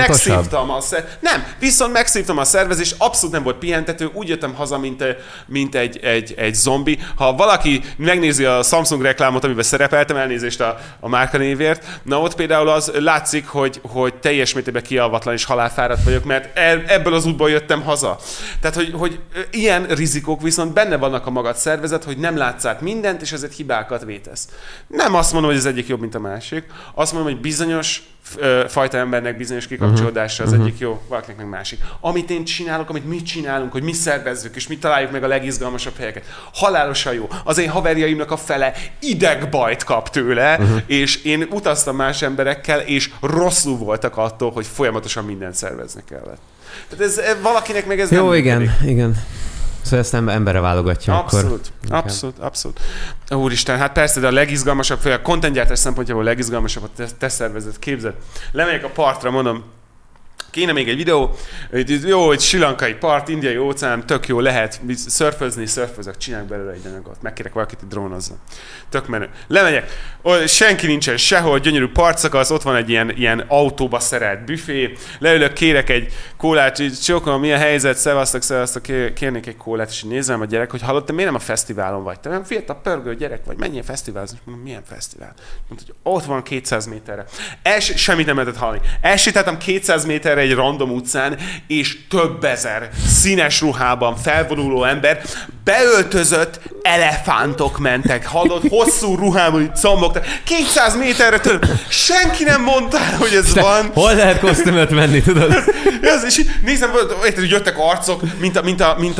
viszont megszívtam a szervezést, abszolút nem volt pihentető, úgy jöttem haza, mint egy zombi. Ha valaki megnézi a Samsung reklámot, amiben szerepeltem, elnézést a márkanévért, na ott például az látszik, hogy teljes mértékben kialvatlan és halálfáradt vagyok, mert ebből az útból jöttem haza. Tehát, hogy ilyen rizikók viszont benne vannak a magad szervezet, hogy nem látsz át mindent, és ezért hibákat vétesz. Nem azt mondom, hogy az egyik jobb, mint a másik. Azt mondom, hogy bizonyos fajta embernek bizonyos kikapcsolódásra az egyik jó, valakinek meg másik. Amit én csinálok, amit mi csinálunk, hogy mi szervezzük, és mi találjuk meg a legizgalmasabb helyeket. Halálosan jó. Az én haverjaimnak a fele idegbajt kap tőle, és én utaztam más emberekkel, és rosszul voltak attól, hogy folyamatosan mindent szervezni kellett. Tehát ez valakinek meg ez jó, nem igen. Szóval ezt emberre válogatja abszolút, akkor. Abszolút. Úristen, hát persze, de a legizgalmasabb, főleg a contentgyártás szempontjából a legizgalmasabb a te szervezet. Képzeld. Lemegyek a partra, mondom, kéne még egy videó, jó, egy srilankai part, indiai óceán, tök jó, lehet szörfözök, csinálják belőle egy anyagot, megkérek valakit, hogy drónozzon. Tök menő. Lemegyek, senki nincsen sehol, gyönyörű partszakasz, ott van egy ilyen autóba szerelt büfé, leülök, kérek egy kólát, csókolom, milyen helyzet, szevasztok, kérnék egy kólát, és nézem a gyerek, hogy hallod, te miért nem a fesztiválon vagy? Te nem fiatal pörgő gyerek vagy, menj a fesztiválon? Mondom, milyen fesztivál? Mondta, hogy ott van 200 méterre. Semmit nem lehetett hallani. Elsétáltam 200 méterre egy random utcán, és több ezer színes ruhában felvonuló ember, beöltözött elefántok mentek, hallod, hosszú ruhában combogtak, 200 méterre tőlem. Senki nem mondta, hogy ez van. Hol lehet kosztümöt venni, tudod? És nézem, hogy jöttek arcok, mint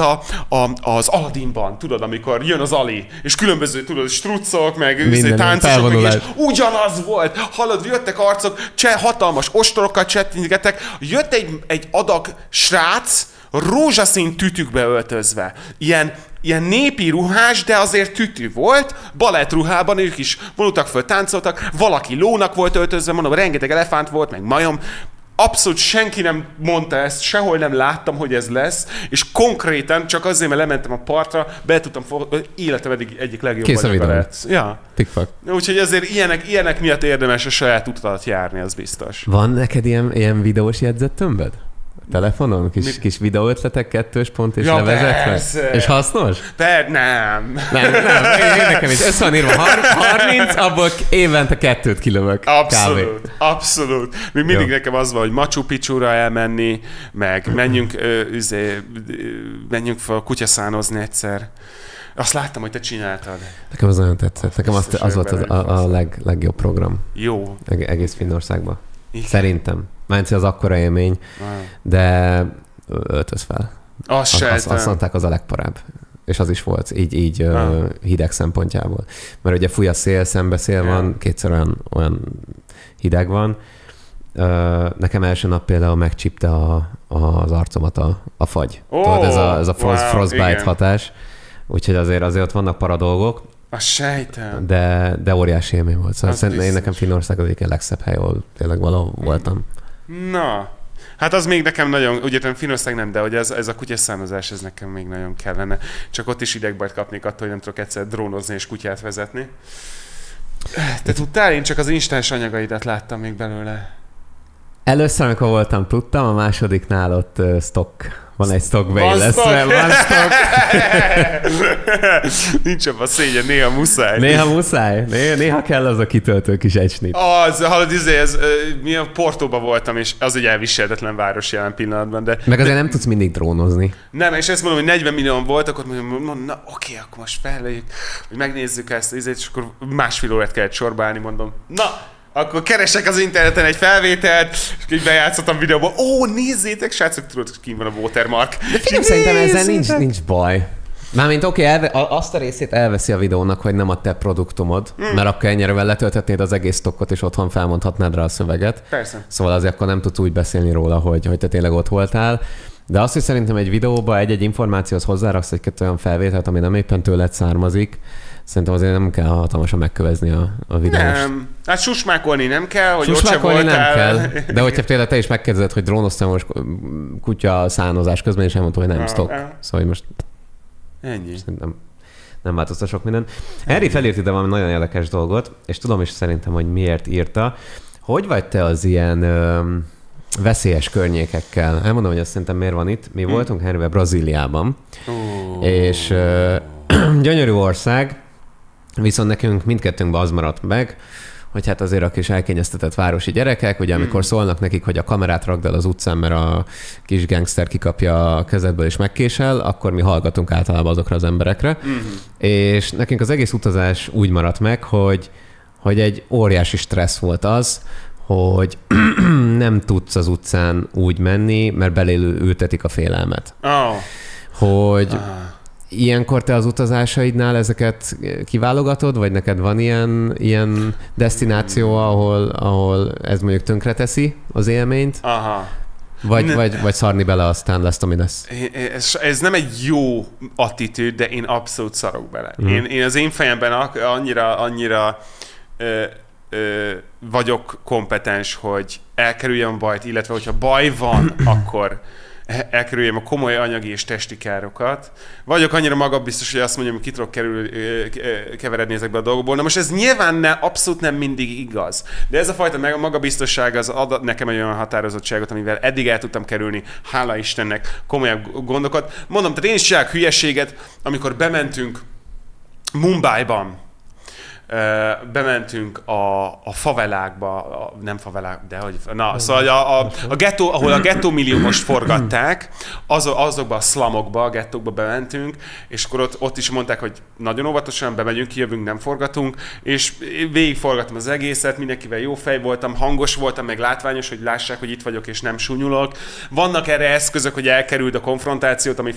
az Aladdinban, tudod, amikor jön az Ali, és különböző, tudod, struccok, meg táncosok, és ugyanaz volt. Hallod, jöttek arcok, hatalmas ostorokkal csettingettek, jött egy adag srác, rózsaszín tütükbe öltözve. Ilyen népi ruhás, de azért tütű volt, balettruhában ők is vonultak föl, táncoltak, valaki lónak volt öltözve, mondom, rengeteg elefánt volt, meg majom. Abszolút senki nem mondta ezt, sehol nem láttam, hogy ez lesz, és konkrétan csak azért, mert lementem a partra, be tudtam életem egyik legjobb anyaga lett. Ja. Úgyhogy azért ilyenek miatt érdemes a saját utadat járni, az biztos. Van neked ilyen videós jegyzettömböd? Telefonon? Kis videóötletek, 2 pont és levezetve? És hasznos? Nem. Nem. Én nekem is. Össze van írva 30, abból évente 2 kilövök. Abszolút. Még mindig nekem az van, hogy Machu Picchu-ra elmenni, meg menjünk fel kutyaszánozni egyszer. Azt láttam, hogy te csináltad. Nekem az nagyon tetszett. Nekem az volt a legjobb program. Jó. Egész Finnországban. Igen. Szerintem. Mármint az akkora élmény, de öltöz fel. Azt mondták, az a legparább. És az is volt, így hideg szempontjából. Mert ugye fúj a szél, szembeszél van, kétszer olyan hideg van. Nekem első nap például megcsípte az arcomat a fagy. Tudod, ez a frostbite hatás. Úgyhogy azért ott vannak paradolgok. A sejtem. De óriási élmény volt. Szóval szerintem én nekem Finnország az egyik legszebb hely, ahol tényleg valahol voltam. Na, hát az még nekem nagyon, ugye Finnország nem, de hogy ez a kutyaszánozás, ez nekem még nagyon kellene. Csak ott is idegbajt kapnék attól, hogy nem tudok egyszer drónozni és kutyát vezetni. Te tudtál? Én csak az instáns anyagaidat láttam még belőle. Először, amikor voltam, tudtam, a másodiknál ott stock. Van egy stock beillesztve. Van stock. Nincs abban szégyen, néha muszáj. Néha kell az a kitöltő kis egysnit. Hallod, ez mi a Portóban voltam, és az egy elviselhetetlen város jelen pillanatban. Meg azért nem tudsz mindig drónozni. Nem, és ezt mondom, hogy 40 millióan voltak, akkor mondom, na oké, akkor most felvegyük, hogy megnézzük ezt, és akkor 1,5 órát kellett sorba állni, mondom, na, akkor keresek az interneten egy felvételt, és így bejátszottam videóban. Nézzétek, srácok, tudod, hogy kint van a watermark. De figyelj, szerintem ezzel nincs baj. Mármint azt a részét elveszi a videónak, hogy nem a te produktumod, mert akkor ennyire letölthetnéd az egész stockot, és otthon felmondhatnád rá a szöveget. Persze. Szóval azért akkor nem tudsz úgy beszélni róla, hogy te tényleg ott voltál. De azt, hogy szerintem egy videóba egy-egy információhoz hozzáraksz egy-kettő olyan felvételt, ami nem éppen tőled származik, szerintem azért nem kell hatalmasan megkövezni a videóst. Nem. Hát susmákolni nem kell, hogy ott se Susmákolni nem voltál. kell, de hogyha például te is megkérdezed, hogy drónoztam most kutya szánozás közben, és elmondta, hogy nem stock. Szóval hogy most Ennyi. szerintem nem változtat sok minden. Henry felírt ide valami nagyon érdekes dolgot, és tudom is szerintem, hogy miért írta. Hogy vagy te az ilyen veszélyes környékekkel? Elmondom, hogy azt szerintem miért van itt. Mi voltunk Henryvel Brazíliában, és gyönyörű ország, viszont nekünk mindkettőnkben az maradt meg, hogy hát azért a kis elkényeztetett városi gyerekek, ugye amikor szólnak nekik, hogy a kamerát rakd el az utcán, mert a kis gangster kikapja a kezedből és megkésel, akkor mi hallgatunk általában azokra az emberekre. És nekünk az egész utazás úgy maradt meg, hogy egy óriási stressz volt az, hogy nem tudsz az utcán úgy menni, mert belél ültetik a félelmet. Hogy ilyenkor te az utazásaidnál ezeket kiválogatod, vagy neked van ilyen desztináció, ahol ez mondjuk tönkreteszi az élményt? Vagy szarni bele, aztán lesz, ami lesz. Ez nem egy jó attitűd, de én abszolút szarok bele. Én az én fejemben annyira vagyok kompetens, hogy elkerüljem bajt, illetve hogyha baj van, akkor elkerüljem a komoly anyagi és testi károkat. Vagyok annyira magabiztos, hogy azt mondjam, hogy ki tudok keveredni ezekbe a dolgokból. Na most ez nyilván abszolút nem mindig igaz. De ez a fajta magabiztosság az ad nekem egy olyan határozottságot, amivel eddig el tudtam kerülni, hála Istennek, komolyabb gondokat. Mondom, tehát én is csinálok hülyeséget, amikor bementünk Mumbaiban, bementünk a favelákba, nem favelák, de hogy... Na, szóval a gettó, ahol a gettómilliómost forgatták, azokba a szlamokba, a gettókba bementünk, és akkor ott is mondták, hogy nagyon óvatosan bemegyünk, kijövünk, nem forgatunk, és végigforgattam az egészet, mindenkivel jó fej voltam, hangos voltam, meg látványos, hogy lássák, hogy itt vagyok, és nem súnyulok. Vannak erre eszközök, hogy elkerüld a konfrontációt, ami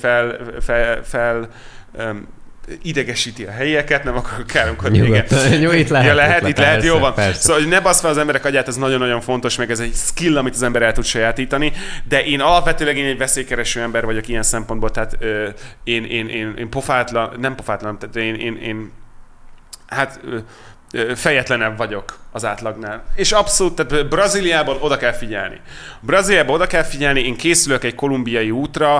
idegesíti a helyieket, nem akarok káromkodni. Itt lehet, jó van. Persze. Szóval, hogy ne basz fel az emberek agyát, ez nagyon-nagyon fontos, meg ez egy skill, amit az ember el tud sajátítani, de én alapvetőleg egy veszélykereső ember vagyok ilyen szempontból, tehát én nem pofátlan, tehát én fejetlenebb vagyok az átlagnál. És abszolút, tehát Brazíliában oda kell figyelni. Én készülök egy kolumbiai útra,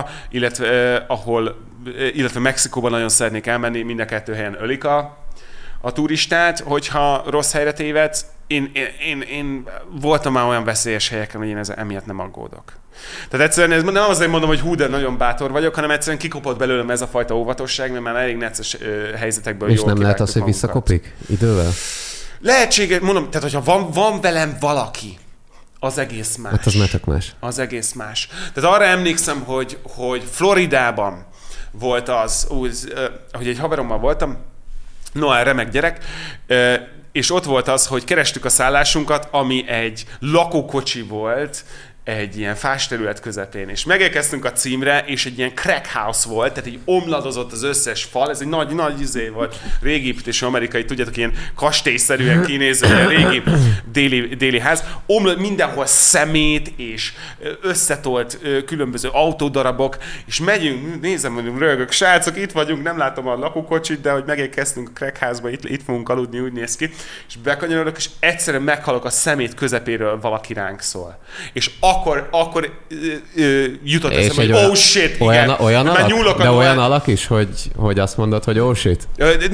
illetve Mexikóban nagyon szeretnék elmenni, mind a kettő helyen ölik a turistát, hogyha rossz helyre tévedsz. Én voltam már olyan veszélyes helyeken, hogy én emiatt nem aggódok. Tehát egyszerűen nem azért mondom, hogy hú, de nagyon bátor vagyok, hanem egyszerűen kikopott belőlem ez a fajta óvatosság, mert már elég necces helyzetekből jól kivágtuk. És nem lehet az, hogy visszakopik idővel? Lehetséges, mondom, tehát hogyha van velem valaki, az egész más. Hát az már tök más. Az egész más. Tehát arra emlékszem, hogy Floridában volt hogy egy haverommal voltam, Noel remek gyerek, és ott volt az, hogy kerestük a szállásunkat, ami egy lakókocsi volt, egy ilyen fás terület közepén, és megérkeztünk a címre, és egy ilyen crack house volt, tehát így omladozott az összes fal, ez egy nagy izé volt, régi építésű amerikai, tudjátok, ilyen kastélyszerűen kinéző, ilyen régi déli ház, mindenhol szemét, és összetolt különböző autódarabok, és megyünk, nézem, mondjuk röhögök, srácok, itt vagyunk, nem látom a lakókocsit, de hogy megérkeztünk a crack house-ba, itt fogunk aludni, úgy néz ki, és bekanyarodok, és egyszerűen meghalok a szemét közepéről, valaki ránk szól. És akkor jutott eszembe, hogy oh shit, olyan alak is, hogy azt mondod, hogy oh shit?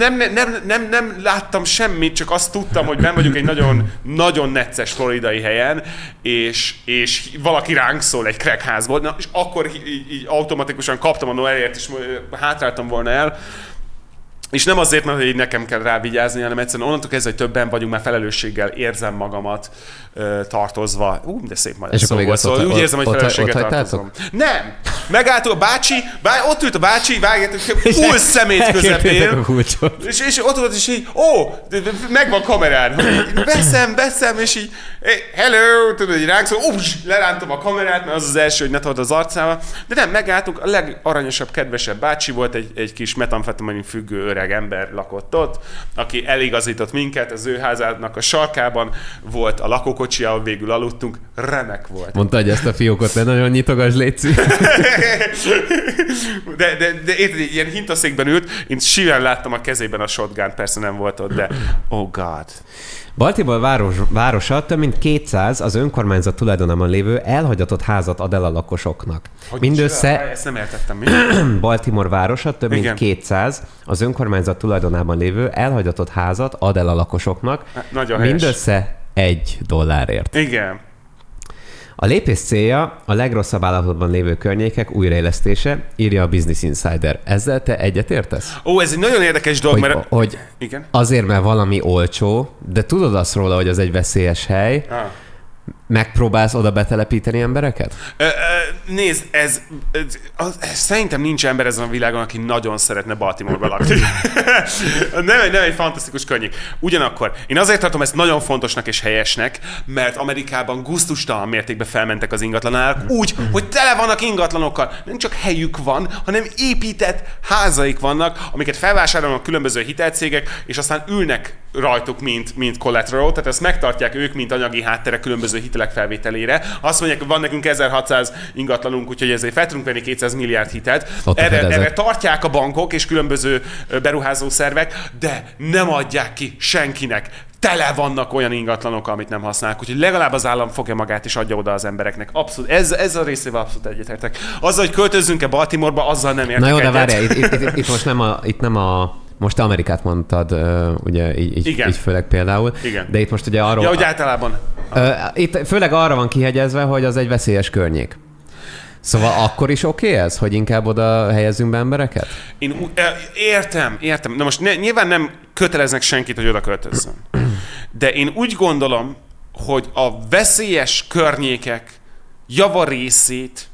Nem láttam semmit, csak azt tudtam, hogy nem vagyunk egy nagyon, nagyon necces floridai helyen, és valaki ránk szól egy crack házból, na, és akkor így automatikusan kaptam a Noelért, és hátráltam volna el. És nem azért, mert így nekem kell rá vigyázni, hanem egyszerűen onnantól kezdve, hogy többen vagyunk, már felelősséggel érzem magamat tartozva. De szép magyar szó volt. Szóval úgy érzem, hogy felelősséggel tartozom. Nem! Megálltuk a bácsi, ott ült a bácsi, vágjátok, full szemét közepén. És ott volt, és így, megvan kamerán. Veszem, és így, hello, tudod, így ránk szól, lerántom a kamerát, mert az az első, hogy ne told az arcával. De nem, megálltunk, a legaranyosabb, kedvesebb bácsi volt, egy kis metamfetamin függő öreg ember lakott ott, aki eligazított minket, az ő házának a sarkában volt a lakókocsi, ahol végül aludtunk, remek volt. Mondta, hogy ezt a fiókot ne nagyon nyitogasd, létszik. De érted, ilyen hintaszékben ült, én síren láttam a kezében a shotgun, persze nem volt ott, de oh god. Baltimore városa több mint 200 az önkormányzat tulajdonában lévő elhagyatott házat ad el a lakosoknak. Mindössze... Ezt nem értettem mi. Baltimore városa több mint 200 az önkormányzat tulajdonában lévő elhagyatott házat ad el a lakosoknak. Nagyon helyes. Mindössze $1. Igen. A lépés célja a legrosszabb állapotban lévő környékek újraélesztése, írja a Business Insider. Ezzel te egyetértesz? Ó, ez egy nagyon érdekes dolog, mert... Hogy igen? Azért, mert valami olcsó, de tudod azt róla, hogy az egy veszélyes hely, megpróbálsz oda betelepíteni embereket? Nézd, szerintem nincs ember ezen a világon, aki nagyon szeretne Baltimore-ba lakni. nem egy fantasztikus környék. Ugyanakkor én azért tartom ezt nagyon fontosnak és helyesnek, mert Amerikában gusztustalan mértékben felmentek az ingatlanárak úgy, hogy tele vannak ingatlanokkal. Nem csak helyük van, hanem épített házaik vannak, amiket felvásárolnak különböző hitelcégek, és aztán ülnek rajtuk, mint collateral, tehát ezt megtartják ők, mint anyagi háttere különböző hitelek felvételére. Azt mondják, hogy van nekünk 1600 ingatlanunk, úgyhogy ezért fel tudunk venni 200 milliárd hitelt. Erre tartják a bankok és különböző beruházó szervek, de nem adják ki senkinek. Tele vannak olyan ingatlanok, amit nem használnak, úgyhogy legalább az állam fogja magát és adja oda az embereknek. Abszolút, ez a részével abszolút egyetértek. Azzal, hogy költözzünk-e Baltimoreba, azzal nem értek. Na jó, de várjál, itt most nem a most te Amerikát mondtad, ugye így főleg például. Igen. De itt most ugye arról... Ja, hogy általában. Itt főleg arra van kihegyezve, hogy az egy veszélyes környék. Szóval akkor is oké ez, hogy inkább oda helyezzünk be embereket? Én értem. Na most nyilván nem köteleznek senkit, hogy oda költözzön. De én úgy gondolom, hogy a veszélyes környékek javarészét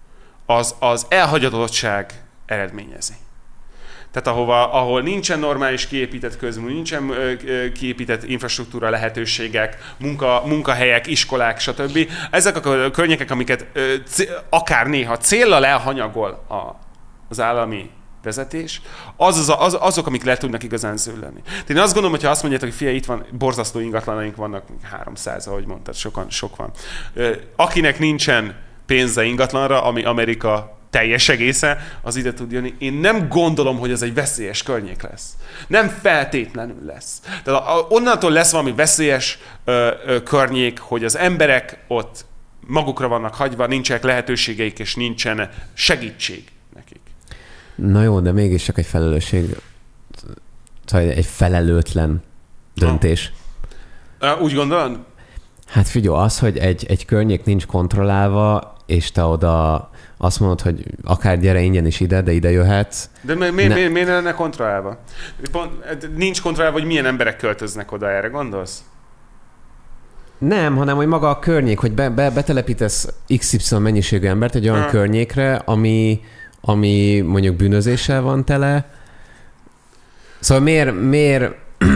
az elhagyatottság eredményezi. Tehát ahol nincsen normális kiépített közmű, nincsen kiépített infrastruktúra lehetőségek, munkahelyek, iskolák, stb. Ezek a környékek, amiket akár néha céllal elhanyagol az állami vezetés, azok, amik le tudnak igazán zülleni. Én azt gondolom, hogy ha azt mondjátok, hogy figyelj, itt van, borzasztó ingatlanaink vannak, 300, ahogy mondtad, sok van. Akinek nincsen pénze ingatlanra, ami Amerika teljes egésze, az ide tud jönni. Én nem gondolom, hogy ez egy veszélyes környék lesz. Nem feltétlenül lesz. Tehát onnantól lesz valami veszélyes környék, hogy az emberek ott magukra vannak hagyva, nincsenek lehetőségeik, és nincsen segítség nekik. Na jó, de mégis csak egy felelősség, egy felelőtlen döntés. Úgy gondolod? Hát figyelj, az, hogy egy környék nincs kontrollálva, és te oda azt mondod, hogy akár gyere ingyen is ide, de ide jöhetsz. De miért lenne kontrollálva? Nincs kontrollálva, hogy milyen emberek költöznek oda, erre gondolsz? Nem, hanem hogy maga a környék, hogy betelepítesz XY mennyiségű embert egy olyan környékre, ami mondjuk bűnözéssel van tele. Szóval miért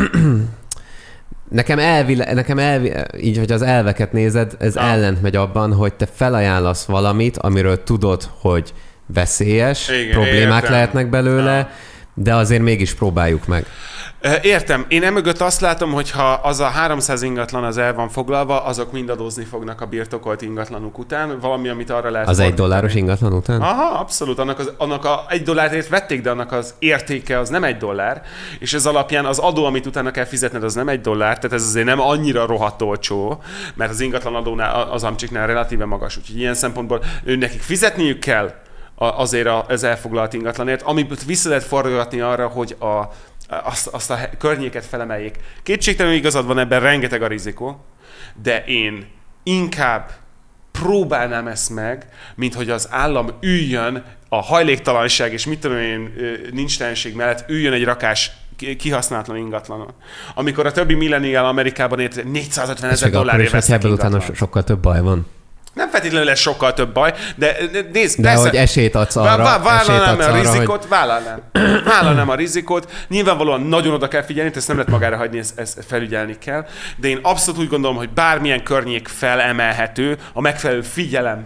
Nekem így, hogy az elveket nézed, ez ellent megy abban, hogy te felajánlasz valamit, amiről tudod, hogy veszélyes, problémák lehetnek belőle, de azért mégis próbáljuk meg. Értem. Én emögött azt látom, hogy ha az a 300 ingatlan az el van foglalva, azok mind adózni fognak a birtokolt ingatlanuk után. Valami, amit arra lehet... Az $1 ingatlan után? Aha, abszolút. Annak a $1 vették, de annak az értéke az nem $1, és ez alapján az adó, amit utána kell fizetned, az nem $1, tehát ez azért nem annyira rohadt olcsó, mert az ingatlan adónál, az amcsiknál relatíve magas. Úgyhogy ilyen szempontból nekik fizetniük kell azért az elfoglalt ingatlanért, amit vissza lehet forgatni arra, hogy azt a környéket felemeljék. Kétségtelenül igazad van, ebben rengeteg a rizikó, de én inkább próbálnám ezt meg, mint hogy az állam üljön a hajléktalanság és mit tudom én nincstelenség mellett üljön egy rakás kihasználatlan ingatlanon. Amikor a többi millenial Amerikában ért $450,000 vesznek utána sokkal több baj van. Nem feltétlenül lesz sokkal több baj, de nézd, de persze, hogy esélyt adsz arra, vállalnám a rizikót. Nyilvánvalóan nagyon oda kell figyelni, ezt nem lehet magára hagyni, ezt felügyelni kell. De én abszolút úgy gondolom, hogy bármilyen környék felemelhető a megfelelő figyelem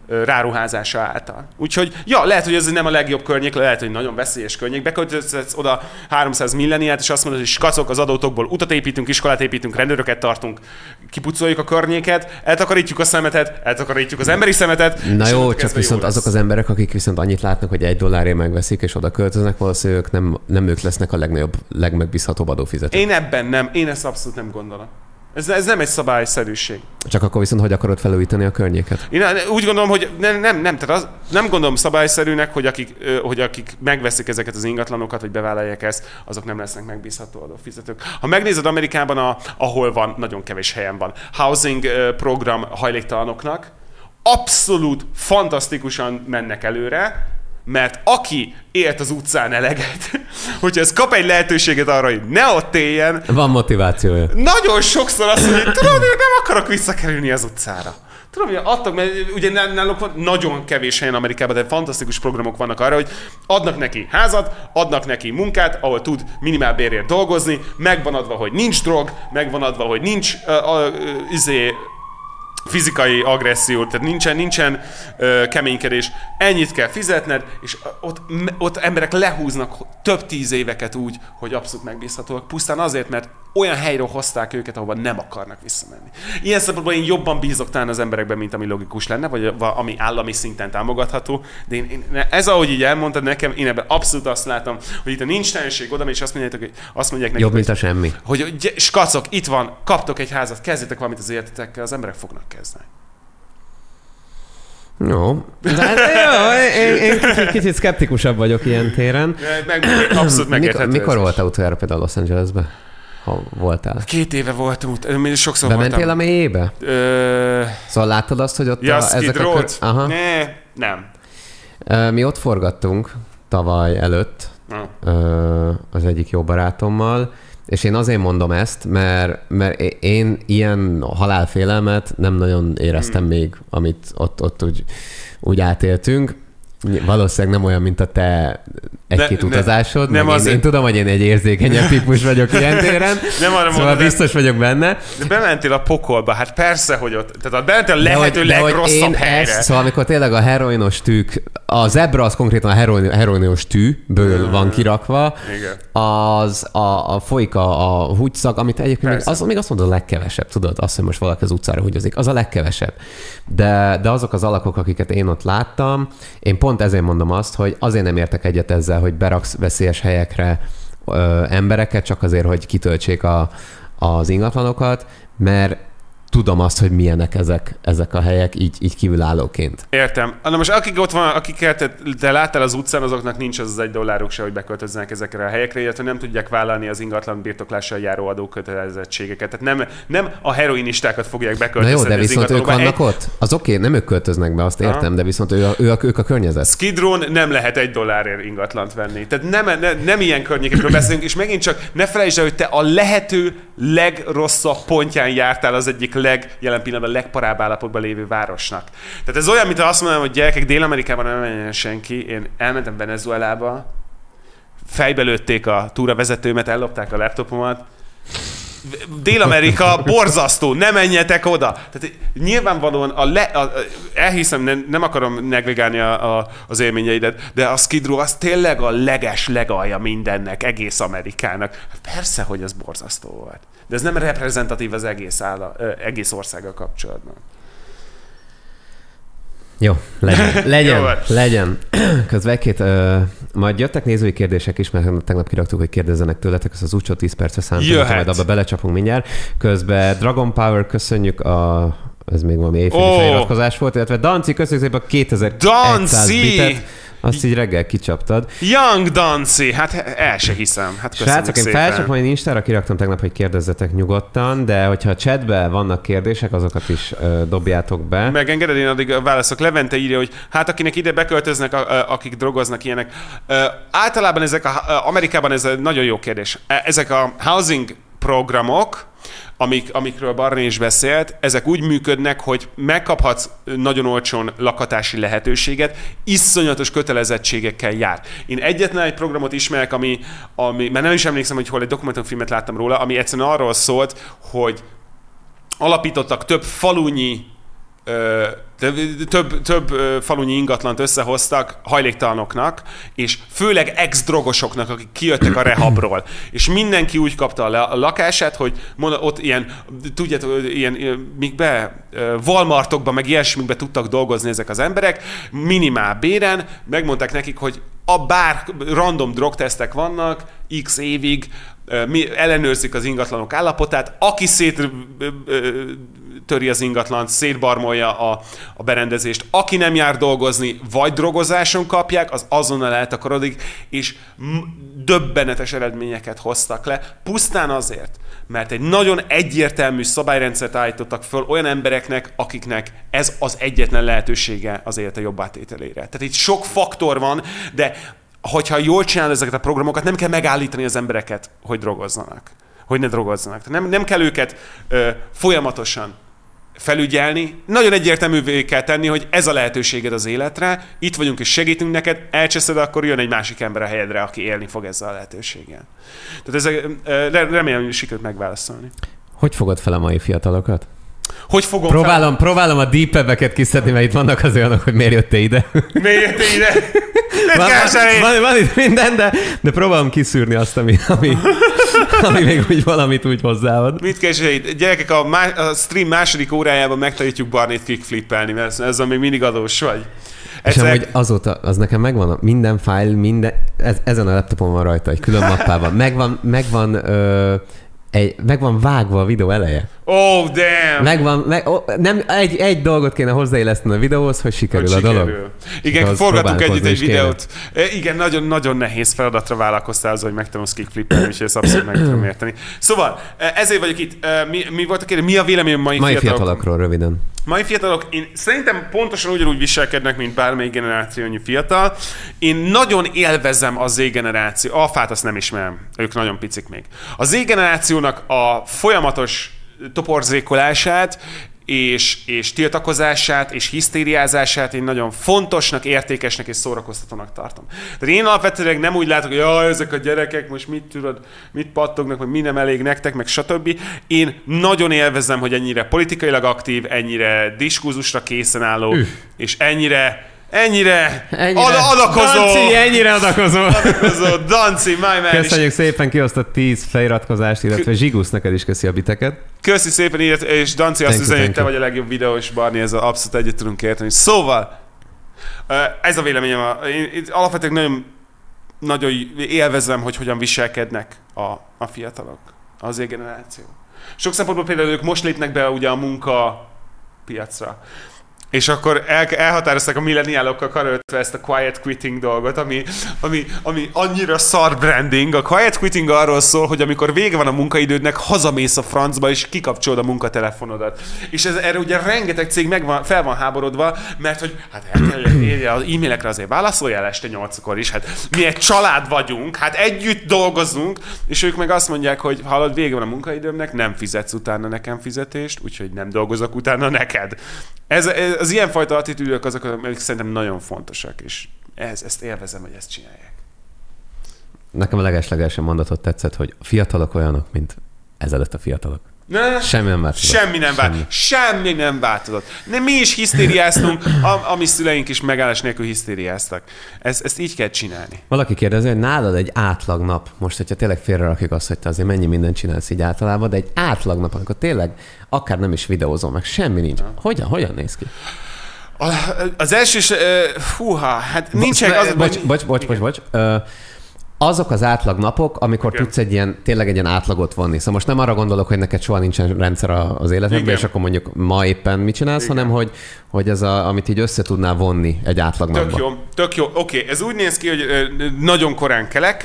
ráruházása által. Úgyhogy, lehet, hogy ez nem a legjobb környék, lehet, hogy nagyon veszélyes környék. Beköltözhetsz oda 300 milliárd, és azt mondod, hogy skacok, az adótokból utat építünk, iskolát építünk, rendőröket tartunk, kipucoljuk a környéket, eltakarítjuk a szemetet, eltakarítjuk az emberi szemetet. Na jó, csak viszont azok az emberek, akik viszont annyit látnak, hogy $1 megveszik, és oda költöznek, valószínűleg nem ők lesznek a legmegbízhatóbb adófizetők. Én ezt abszolút nem gondolom. Ez nem egy szabályszerűség. Csak akkor viszont hogy akarod felújítani a környéket? Én úgy gondolom, hogy nem gondolom szabályszerűnek, hogy akik megveszik ezeket az ingatlanokat, hogy bevállalják ezt, azok nem lesznek megbízható adófizetők. Ha megnézed Amerikában, ahol van, nagyon kevés helyen van, housing program hajléktalanoknak, abszolút fantasztikusan mennek előre, mert aki élt az utcán eleget, hogyha ez kap egy lehetőséget arra, hogy ne ott éljen. Van motivációja. Nagyon sokszor azt mondja, hogy tudod, én nem akarok visszakerülni az utcára. Tudom, hogy adtak, mert ugye náluk van nagyon kevés helyen Amerikában, de fantasztikus programok vannak arra, hogy adnak neki házat, adnak neki munkát, ahol tud minimálbérért dolgozni, megvan adva, hogy nincs drog, megvan adva, hogy nincs fizikai agresszió, tehát nincsen keménykedés, ennyit kell fizetned, és ott emberek lehúznak több 10 éveket úgy, hogy abszolút megbízhatóak, pusztán azért, mert olyan helyről hozták őket, ahova nem akarnak visszamenni. Ilyen szempontból én jobban bízok talán az emberekben, mint ami logikus lenne, vagy ami állami szinten támogatható, de ez ahogy így elmondtad nekem, én ebben abszolút azt látom, hogy itt a nincs teljesség oda, és azt mondják nekik, jobb, mint a semmi. Hogy skacok, itt van, kaptok egy házat, kezdjetek valamit az életetekkel, az emberek fognak kezdeni. Jó. Én kicsit szkeptikusabb vagyok ilyen téren. Abszolút megérthető. Mikor voltál utoljára például Los Angelesbe? Ha voltál? 2 éve voltam, sokszor bementél voltam. a mélyébe? Szóval láttad azt, hogy ott ezek a nem. Mi ott forgattunk tavaly előtt az egyik jó barátommal, és én azért mondom ezt, mert én ilyen halálfélelmet nem nagyon éreztem még, amit ott úgy átéltünk. Valószínűleg nem olyan, mint a te egy-két utazásod. Én tudom, hogy én egy érzékenyebb típus vagyok ilyen téren, szóval biztos vagyok benne. De bementél a pokolba, hát persze, hogy ott, tehát bementél a lehető legrosszabb helyre. Szóval amikor tényleg a heroinos tűk, a zebra az konkrétan a heroinos tűből van kirakva, a folyik a húgyszag, amit egyébként még azt mondod a legkevesebb, tudod? Azt, hogy most valaki az utcára húgyozik, az a legkevesebb. De azok az alakok, akiket én ott láttam, én pont ezért mondom azt, hogy azért nem értek egyet ezzel, hogy beraksz veszélyes helyekre embereket, csak azért, hogy kitöltsék az ingatlanokat, mert tudom azt, hogy milyenek ezek a helyek így kívülállóként. Értem. Na most akik ott van, akiket te láttál az utcán, azoknak nincs az $1 se, hogy beköltözzenek ezekre a helyekre, illetve nem tudják vállalni az ingatlan birtoklással járó adókötelezettségeket. Tehát nem a heroinistákat fogják beköltözni. Na jó, de viszont ők vannak ott? Az oké, nem ők költöznek be, azt értem, de viszont ők a környezet. Skid Row-n nem lehet $1 ingatlant venni. Tehát nem ilyen környékekről beszélünk, és megint csak ne felejtsd el, hogy te a lehető legrosszabb pontján jártál az egyik jelen pillanatban legparább állapotban lévő városnak. Tehát ez olyan, mint azt mondanám, hogy gyerekek, Dél-Amerikában nem menjen senki. Én elmentem Venezuelába, fejbe lőtték a túravezetőmet, ellopták a laptopomat. Dél-Amerika borzasztó, ne menjetek oda! Tehát nyilvánvalóan elhiszem, nem akarom negligálni az élményeidet, de a Skid Row az tényleg a legalja mindennek, egész Amerikának. Persze, hogy ez borzasztó volt. De ez nem reprezentatív az egész országgal kapcsolatban. Jó, legyen. Közben majd jöttek nézői kérdések is, mert tegnap kiraktuk, hogy kérdezzenek tőletek, ez az úcsó 10 percre számítunk, majd abba belecsapunk mindjárt. Közben Dragon Power, köszönjük ez még valami éjféli feliratkozás volt, illetve Danci, köszönjük szépen a 2100 bitet. Azt így reggel kicsaptad. Young Danci, hát el se hiszem. Hát srácok, én felcsapom, én Instára kiraktam tegnap, hogy kérdezzetek nyugodtan, de hogyha a chatben vannak kérdések, azokat is dobjátok be. Megengeded, én addig válaszok. Levente írja, hogy hát akinek ide beköltöznek, akik drogoznak ilyenek. Általában Amerikában ez egy nagyon jó kérdés. Ezek a housing programok, amikről Barni is beszélt, ezek úgy működnek, hogy megkaphatsz nagyon olcsón lakhatási lehetőséget, iszonyatos kötelezettségekkel jár. Én egyetlen egy programot ismerek, ami már nem is emlékszem, hogy hol egy dokumentumfilmet láttam róla, ami egyszerűen arról szólt, hogy alapítottak több falunyi több falunyi ingatlant összehoztak hajléktalanoknak, és főleg ex-drogosoknak, akik kijöttek a rehabról. És mindenki úgy kapta a lakását, hogy ott ilyen, tudjátok, ilyen Walmartokban, meg ilyesmikben tudtak dolgozni ezek az emberek, minimál béren, megmondták nekik, hogy bár random drogtesztek vannak, x évig, ellenőrzik az ingatlanok állapotát, aki széttöri az ingatlant, szétbarmolja a berendezést, aki nem jár dolgozni, vagy drogozáson kapják, az azonnal eltakarodik, és döbbenetes eredményeket hoztak le, pusztán azért, mert egy nagyon egyértelmű szabályrendszert állítottak föl olyan embereknek, akiknek ez az egyetlen lehetősége az élete jobbátételére. Tehát itt sok faktor van, de hogyha jól csinálod ezeket a programokat, nem kell megállítani az embereket, hogy drogozzanak. Hogy ne drogozzanak. Nem kell őket folyamatosan felügyelni. Nagyon egyértelművé kell tenni, hogy ez a lehetőséged az életre, itt vagyunk és segítünk neked, elcseszed, akkor jön egy másik ember a helyedre, aki élni fog ezzel a lehetőséggel. Tehát remélem, hogy sikerült megválaszolni. Hogy fogod fel a mai fiatalokat? Hogy fogom Próbálom a deep web-eket kiszedni, mert itt vannak az olyanok, hogy miért jöttél ide. Miért jöttél ide? Van itt minden, de próbálom kiszűrni azt, ami még úgy valamit úgy hozzáad. Mit keresed? Gyerekek, a stream második órájában megtanítjuk Barnét kickflippelni, mert ezzel még mindig adós vagy. És amúgy azóta, az nekem megvan, minden file, ezen a laptopon van rajta, egy külön mappában. Meg van vágva a videó eleje. Oh, damn! Nem, egy dolgot kéne hozzáilleszteni a videóhoz, hogy sikerül a dolog. Igen, forgatunk együtt egy videót. Igen, nagyon nehéz feladatra vállalkoztál az, hogy megtanulsz kickflippelni, és ezt abszolút meg tudom érteni. Szóval, ezért vagyok itt. Mi volt a kérdés? Mi a véleményem mai fiatalokról röviden? Mai fiatalok, én szerintem pontosan ugyanúgy viselkednek, mint bármelyik generációnyi fiatal. Én nagyon élvezem a Z-generáció. Alfát azt nem ismerem, ők nagyon picik még. A Z-generációnak a folyamatos toporzékolását, és tiltakozását, és hisztériázását én nagyon fontosnak, értékesnek és szórakoztatónak tartom. Tehát én alapvetően nem úgy látok, hogy ezek a gyerekek most mit pattognak, vagy mi nem elég nektek, meg stb. Én nagyon élvezem, hogy ennyire politikailag aktív, ennyire diskurzusra készen álló, és ennyire adakozó. Danci, ennyire adakozó. Danci, my man. Köszönjük szépen, kiosztott 10 feliratkozást, illetve Zsigusz, neked is köszi a biteket. Köszi szépen, és Danci azt üzeni, hogy te vagy a legjobb videós, Barni, ezzel abszolút egyet tudunk érteni. Szóval, ez a véleményem. Én alapvetően nagyon élvezem, hogy hogyan viselkednek a fiatalok, az generáció. Sok szempontból például ők most lépnek be ugye a munkapiacra. És akkor elhatározták a milleniálokkal karöltve ezt a quiet quitting dolgot, ami annyira szar branding. A quiet quitting arról szól, hogy amikor vége van a munkaidődnek, hazamész a francba, és kikapcsolod a munkatelefonodat. És erre ugye rengeteg cég fel van háborodva, mert hogy hát el kell érje az e-mailekre azért válaszoljál este 8-kor is. Hát mi egy család vagyunk, hát együtt dolgozunk, és ők meg azt mondják, hogy hallod, vége van a munkaidőmnek, nem fizetsz utána nekem fizetést, úgyhogy nem dolgozok utána neked. Az ilyenfajta attitűdök azok, amik szerintem nagyon fontosak, és ezt élvezem, hogy ezt csinálják. Nekem a leges-legelső mondatot tetszett, hogy a fiatalok olyanok, mint ezelőtt a fiatalok. Semmi nem változott. Semmi nem változott. Mi is hisztériáztunk, a mi szüleink is megállás nélkül hisztériáztak. Ezt így kell csinálni. Valaki kérdezi, hogy nálad egy átlag nap, most, hogyha tényleg félrerakjuk azt, hogy te azért mennyi mindent csinálsz így általában, de egy átlag nap, amikor tényleg akár nem is videózol, meg semmi nincs. Hogyan néz ki? Az első is, hát nincsenek... Bocs. Azok az átlag napok, amikor tudsz tényleg egy ilyen átlagot vonni. Szóval most nem arra gondolok, hogy neked soha nincsen rendszer az életedben, és akkor mondjuk ma éppen mit csinálsz, hanem hogy ez amit így össze tudnál vonni egy átlag napban. Tök jó. Oké, ez úgy néz ki, hogy nagyon korán kelek,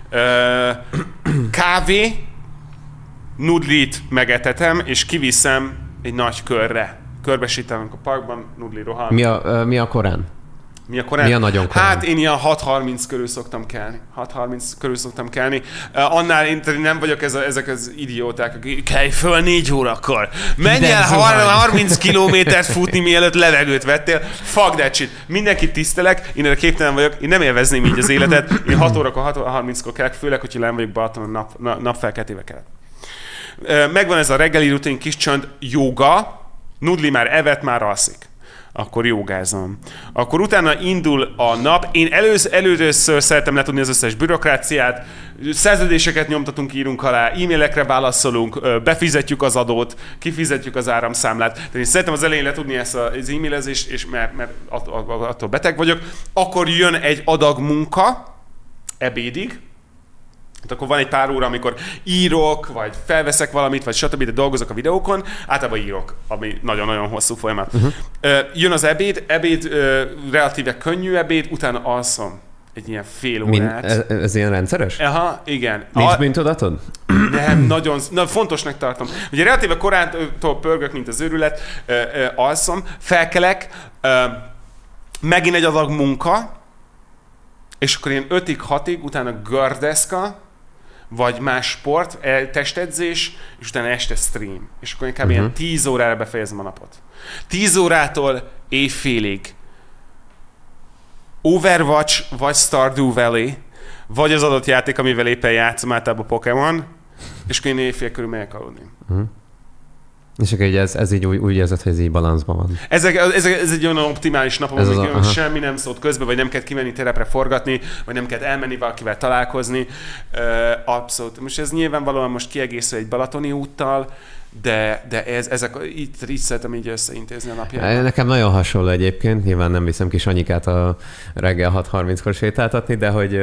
kávé, nudlit megetetem, és kiviszem egy nagy körre. Körbesítelünk a parkban, nudli rohan. Mi a korán? Mi a korán? Mi a nagyon korán? Hát én ilyen 6:30 körül szoktam kelni. Annál én nem vagyok ezek az idióták, akik kelj föl 4 órakor. Menj el 30 kilométert futni, mielőtt levegőt vettél. Fuck that shit. Mindenkit tisztelek, én erre képtelen vagyok, én nem élvezném így az életet. Én 6 órakor, 6:30-kor kelek, főleg, hogyha nem vagyok Balatonon napfelkeltével kelek. Megvan ez a reggeli rutin, kis csönd, jóga, nudli már evett, már alszik. akkor jogázom. Akkor utána indul a nap. Én először szeretem letudni az összes bürokráciát, szerződéseket nyomtatunk, írunk alá, e-mailekre válaszolunk, befizetjük az adót, kifizetjük az áramszámlát. Tehát én szeretem az elején letudni ezt az e-mailezést, és mert attól beteg vagyok. Akkor jön egy adag munka, ebédig. Hát akkor van egy pár óra, amikor írok, vagy felveszek valamit, vagy stb., de dolgozok a videókon, általában írok, ami nagyon-nagyon hosszú folyamat. Jön az ebéd, relatíve könnyű ebéd, utána alszom egy ilyen fél órát. Ez ilyen rendszeres? Aha, igen. Nincs bűntudatod? Nem, nagyon fontosnak tartom. Ugye relatíve korántól pörgök, mint az őrület, alszom, felkelek, megint egy adag munka, és akkor ilyen 5-6-ig, utána gördeszka, vagy más sport, testedzés, és utána este stream. És akkor inkább ilyen 10 órára befejezem a napot. 10 órától éjfélig Overwatch, vagy Stardew Valley, vagy az adott játék, amivel éppen játszom, általában Pokémon, és akkor én éjfél körül megyek aludni. És akkor ez így úgy érzed, hogy ez így balanszban van. Ez egy olyan optimális nap, amikor semmi nem szólt közbe, vagy nem kell kimenni terepre forgatni, vagy nem kell elmenni valakivel találkozni. Abszolút. Most ez nyilvánvalóan most kiegészül egy balatoni úttal, de így szeretem így összeintézni a napját. Nekem nagyon hasonló egyébként, nyilván nem viszem ki Sanyikát a reggel 6:30-kor sétáltatni, de hogy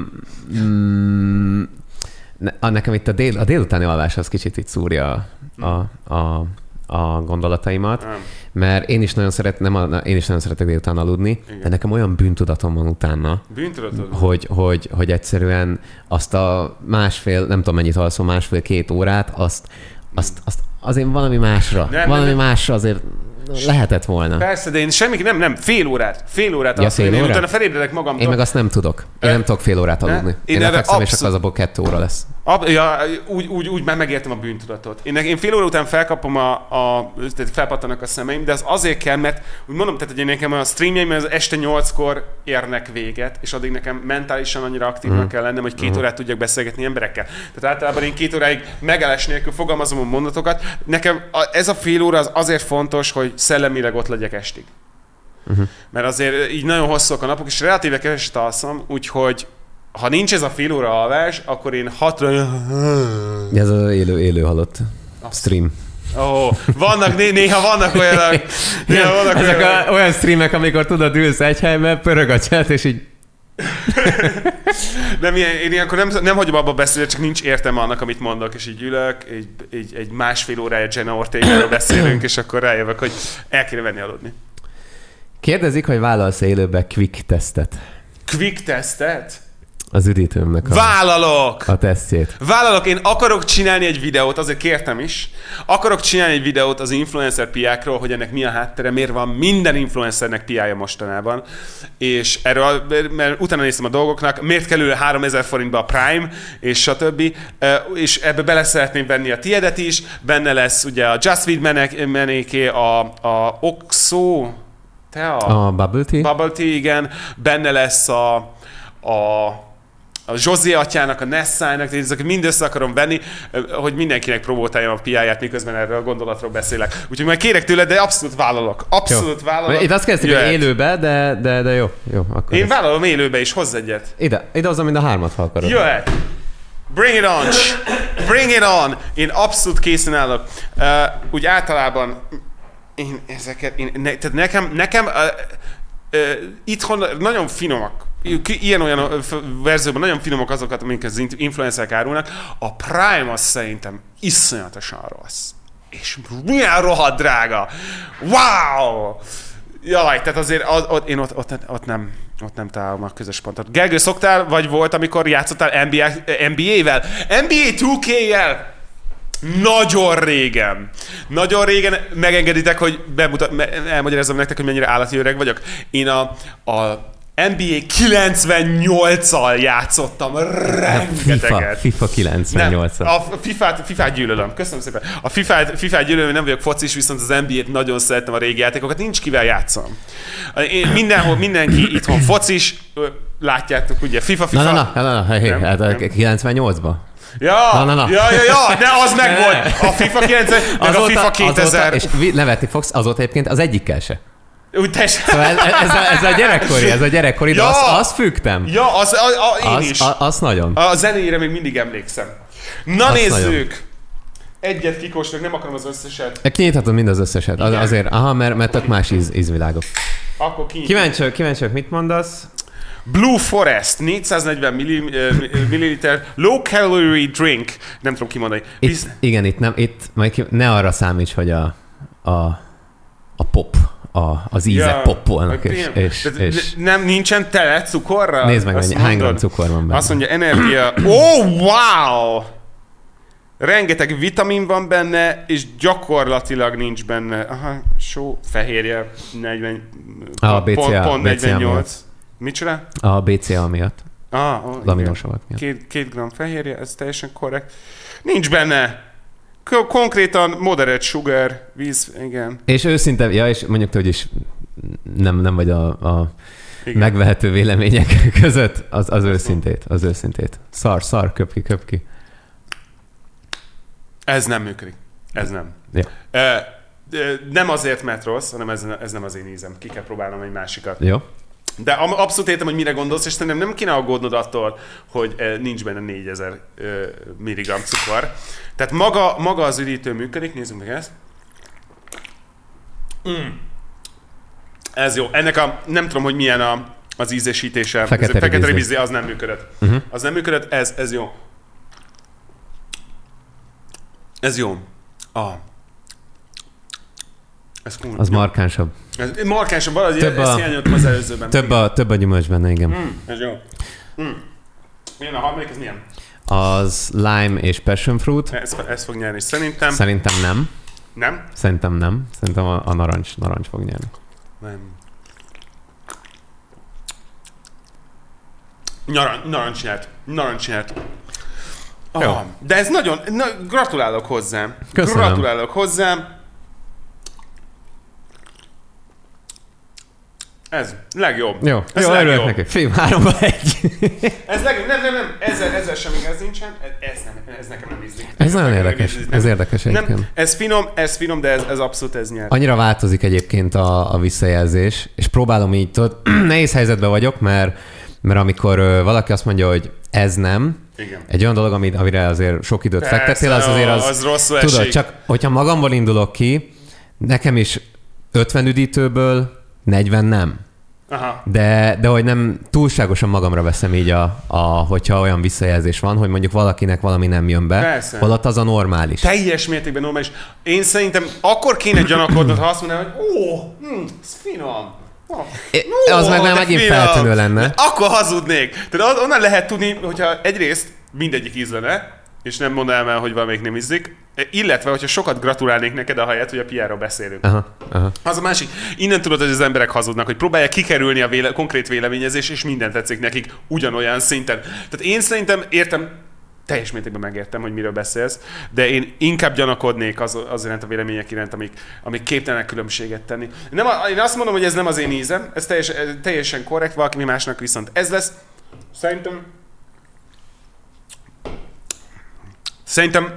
nekem itt a délutáni alvás az kicsit itt szúrja a gondolataimat, mert én is nagyon szeretek délután aludni, igen. De nekem olyan bűntudatom van utána, hogy egyszerűen azt a nem tudom mennyit alszom, 1,5-2 órát, azt azért valami másra azért lehetett volna. Persze, de én nem, fél órát alszom. Én utána felébredek magamtól. Én meg azt nem tudok. Én nem tudok fél órát aludni. Én lefekszem, és akkor az abból 2 óra lesz. Úgy már megértem a bűntudatot. Én fél óra után felkapom tehát felpattanak a szemeim, de az azért kell, mert úgy mondom, tehát hogy nekem a streamjeim az este 8-kor érnek véget, és addig nekem mentálisan annyira aktívnak kell lennem, hogy 2 órát tudjak beszélgetni emberekkel. Tehát általában én 2 óráig megállás nélkül fogalmazom a mondatokat. Nekem ez a fél óra az azért fontos, hogy szellemileg ott legyek estig. Mert azért így nagyon hosszúak a napok, és relatíve keveset alszom, úgyhogy ha nincs ez a fél óra alvás, akkor én 6-ra... Ez az élő halott stream. Néha vannak olyanok. Ezek olyan streamek, amikor tudod, ülsz egy helyben, pörög a chat, és így... Én ilyenkor nem hagyom abba beszélni, csak nincs értelme annak, amit mondok, és így ülök, egy 1,5 órája Jenna Ortega-ról beszélünk, és akkor rájövök, hogy el kéne venni aludni. Kérdezik, hogy vállalsz élőbe quick tesztet. Quick tesztet? Az üdítőmnek a tesztjét. Vállalok, én akarok csinálni egy videót, azért kértem is. Akarok csinálni egy videót az influencer piákról, hogy ennek mi a háttere, miért van minden influencernek piája mostanában. És erről, mert utána néztem a dolgoknak, miért kell 3000 forintba a Prime, és stb. És ebbe bele szeretném venni a tiedet is. Benne lesz ugye a Just Feed menéké, a Oxo, a Bubble Tea. Bubble Tea, igen. Benne lesz a Zsozé atyának, a Nessának, ezeket mind össze akarom venni, hogy mindenkinek promótáljam a piáját, miközben erről a gondolatról beszélek. Úgyhogy majd kérek tőle, de abszolút vállalok. Vállalok. Itt azt kezdtük, hogy élőbe, de jó. Akkor én vállalom élőbe is, hozz egyet. Ide hozzam, mind a 3-at, ha akarod. Jöhet! Bring it on! Bring it on! Én abszolút készen állok. Úgy általában tehát nekem itthon nagyon finomak. Ilyen-olyan verzióban nagyon finomak azokat, amik az influencerek árulnak. A Prime az szerintem iszonyatosan rossz. És milyen rohadt drága! Wow! Jaj, tehát azért én ott nem találom a közös pontot. Gergő, szoktál, vagy volt, amikor játszottál NBA-vel? NBA 2K-jel? Nagyon régen megengeditek, hogy elmagyarázzam nektek, hogy mennyire állati öreg vagyok. Én a NBA 98-al játszottam rengeteget. FIFA 98-al. A FIFA-t gyűlölöm. Köszönöm szépen. A FIFA-t gyűlölöm, nem vagyok focis, viszont az NBA-t nagyon szeretem, a régi játékokat. Nincs kivel játszom. Mindenki itthon focis, látjátok, ugye FIFA. Na, 98-ba. Ja, de az meg volt. A FIFA 90, meg a FIFA 2000. És nevetni fogsz, azóta egyébként az egyikkel se. Úgy teljesen. Szóval ez a gyerekkori, de azt fügtem. Ja, én is. Azt nagyon. A zenéjére még mindig emlékszem. Na Azt nézzük! nagyon. Egyet kikóstolok, nem akarom az összeset. Kinyithatod mind az összeset. Azért, mert tök más ízvilágok. Akkor kinyitjuk. Kíváncsiak, mit mondasz? Blue Forest, 440 ml, low calorie drink. Nem tudom kimondani. Igen, itt majd ne arra számíts, hogy a pop, az ízek poppolnak. És nem nincsen tele cukorral? Nézd meg, hány gram cukor van benne. Azt mondja, energia. Oh, wow! Rengeteg vitamin van benne, és gyakorlatilag nincs benne. Aha, só, fehérje, 40, pont 48. Micsoda? A BCA miatt. Az aminosavak miatt. 2 gram fehérje, ez teljesen korrekt. Nincs benne. Konkrétan moderate sugar, víz, igen. És őszinte, és mondjuk te, hogy is nem vagy a megvehető vélemények között, az őszintét. Szar, köp ki. Ez nem működik. Ez nem. Ja. Nem azért, mert rossz, hanem ez nem az én ízem. Ki kell próbálnom egy másikat. Jó. De abszolút értem, hogy mire gondolsz, és szerintem nem kéne aggódnod attól, hogy nincs benne 4000 milligram cukor. Tehát maga az üdítő működik, nézzük meg ezt. Ez jó. Ennek nem tudom, hogy milyen az ízesítése. Fekete ribizli, az nem működött. Az nem működött, ez jó. Ez jó. Ez cool. Az markánsabb. Ez markánsabb, valahogy ezt hiányoltam az előzőben. Több a gyümölcs benne, igen. Ez jó. Milyen a harmadik, ez milyen? Az lime és passion fruit. Ez fog nyerni, szerintem. Szerintem nem. Nem? Szerintem nem. Szerintem a narancs fog nyerni. Nem. Narancs nyert. De ez nagyon... gratulálok hozzá. Köszönöm. Ez legjobb. Jó, örülök neki. Film 3-1. Ez legjobb. Nem. Ezzel sem igaz nincsen. Ez nekem nem ízlik. Ez nagyon érdekes. Ez érdekes egyébként. Nem, ez finom, de ez abszolút ez nyer. Annyira változik egyébként a visszajelzés, és próbálom így, nehéz helyzetben vagyok, mert amikor valaki azt mondja, hogy ez nem, igen. Egy olyan dolog, amire azért sok időt fektettél, az rosszul tudod, esik. Csak hogyha magamból indulok ki, nekem is 50 üdítőből 40 nem. Aha. De hogy nem túlságosan magamra veszem így, hogyha olyan visszajelzés van, hogy mondjuk valakinek valami nem jön be, persze. holott az a normális. Teljes mértékben normális. Én szerintem akkor kéne gyanakodnod, ha azt mondanád, hogy ez finom. Az meg megint feltűnő lenne. Akkor hazudnék. Tehát onnan lehet tudni, hogyha egyrészt mindegyik íz lenne, és nem mondanám el, hogy valamelyik nem ízlik, illetve, hogyha sokat gratulálnék neked ahelyett, hogy a PR-ról beszélünk. Aha. Az a másik. Innen tudod, hogy az emberek hazudnak, hogy próbálják kikerülni a konkrét véleményezés, és minden tetszik nekik ugyanolyan szinten. Tehát én szerintem értem, teljes mértékben megértem, hogy miről beszélsz, de én inkább gyanakodnék az iránt a vélemények iránt, amik képtelenek különbséget tenni. Én azt mondom, hogy ez nem az én ízem, ez teljesen korrekt, valaki másnak viszont ez lesz. Szerintem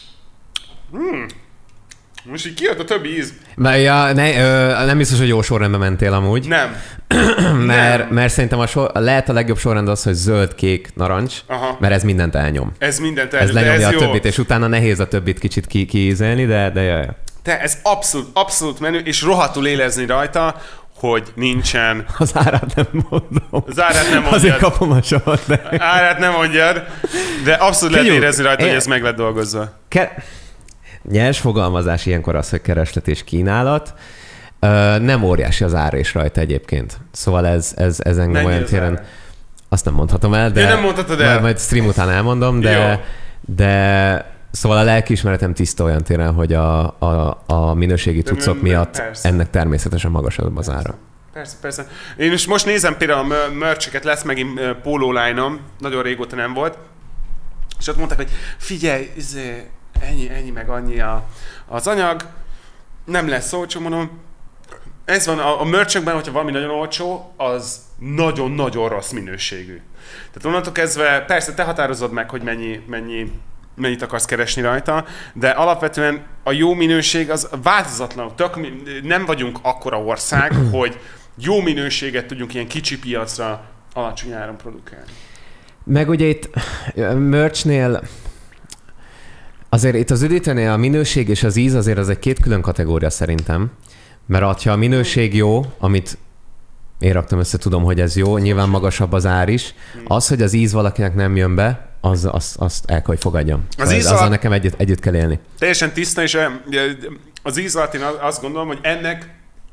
most így kijött a többi íz. Nem biztos, hogy jó sorrendben mentél amúgy. Nem. Mert szerintem lehet a legjobb sorrend az, hogy zöld, kék, narancs, mert ez mindent elnyom. Ez lenyomja a jó. többit, és utána nehéz a többit kicsit kiízelni, de jaj. Ez abszolút menő, és rohadtul élezni rajta, hogy nincsen... Az árát nem mondom. Az árát nem mondjad. Azért kapom a savat, de... Árát nem mondjad, de abszolút lehet érezni rajta, hogy ez meg lett dolgozva. Nyers fogalmazás ilyenkor az, hogy kereslet és kínálat. Nem óriási az ára is rajta egyébként. Szóval ez engem olyan téren... Azt nem mondhatom el, de... nem mondhatod el. Majd stream után elmondom, de szóval a lelkiismeretem tiszta olyan téren, hogy a minőségi cuccok miatt persze. Ennek természetesen magasabb az ára. Persze. Én most nézem például a merch-eket, lesz megint póló line-om, nagyon régóta nem volt, és ott mondták, hogy figyelj, ennyi meg annyi az anyag, nem lesz olcsó, mondom. Ez van a merch-ekben, hogyha valami nagyon olcsó, az nagyon-nagyon rossz minőségű. Tehát onnantól kezdve, persze te határozod meg, hogy mennyi mennyit akarsz keresni rajta, de alapvetően a jó minőség az változatlan. Nem vagyunk akkora ország, hogy jó minőséget tudjunk ilyen kicsi piacra alacsony áron produkálni. Meg ugye itt merchnél azért itt az üdítőnél a minőség és az íz azért az egy két külön kategória szerintem. Mert ha a minőség jó, amit én raktam össze, tudom, hogy ez jó, nyilván magasabb az ár is. Az, hogy az íz valakinek nem jön be, azt el kell, hogy fogadjam. Azzal nekem együtt kell élni. Teljesen tiszta, és az íz alatt én azt gondolom, hogy ennek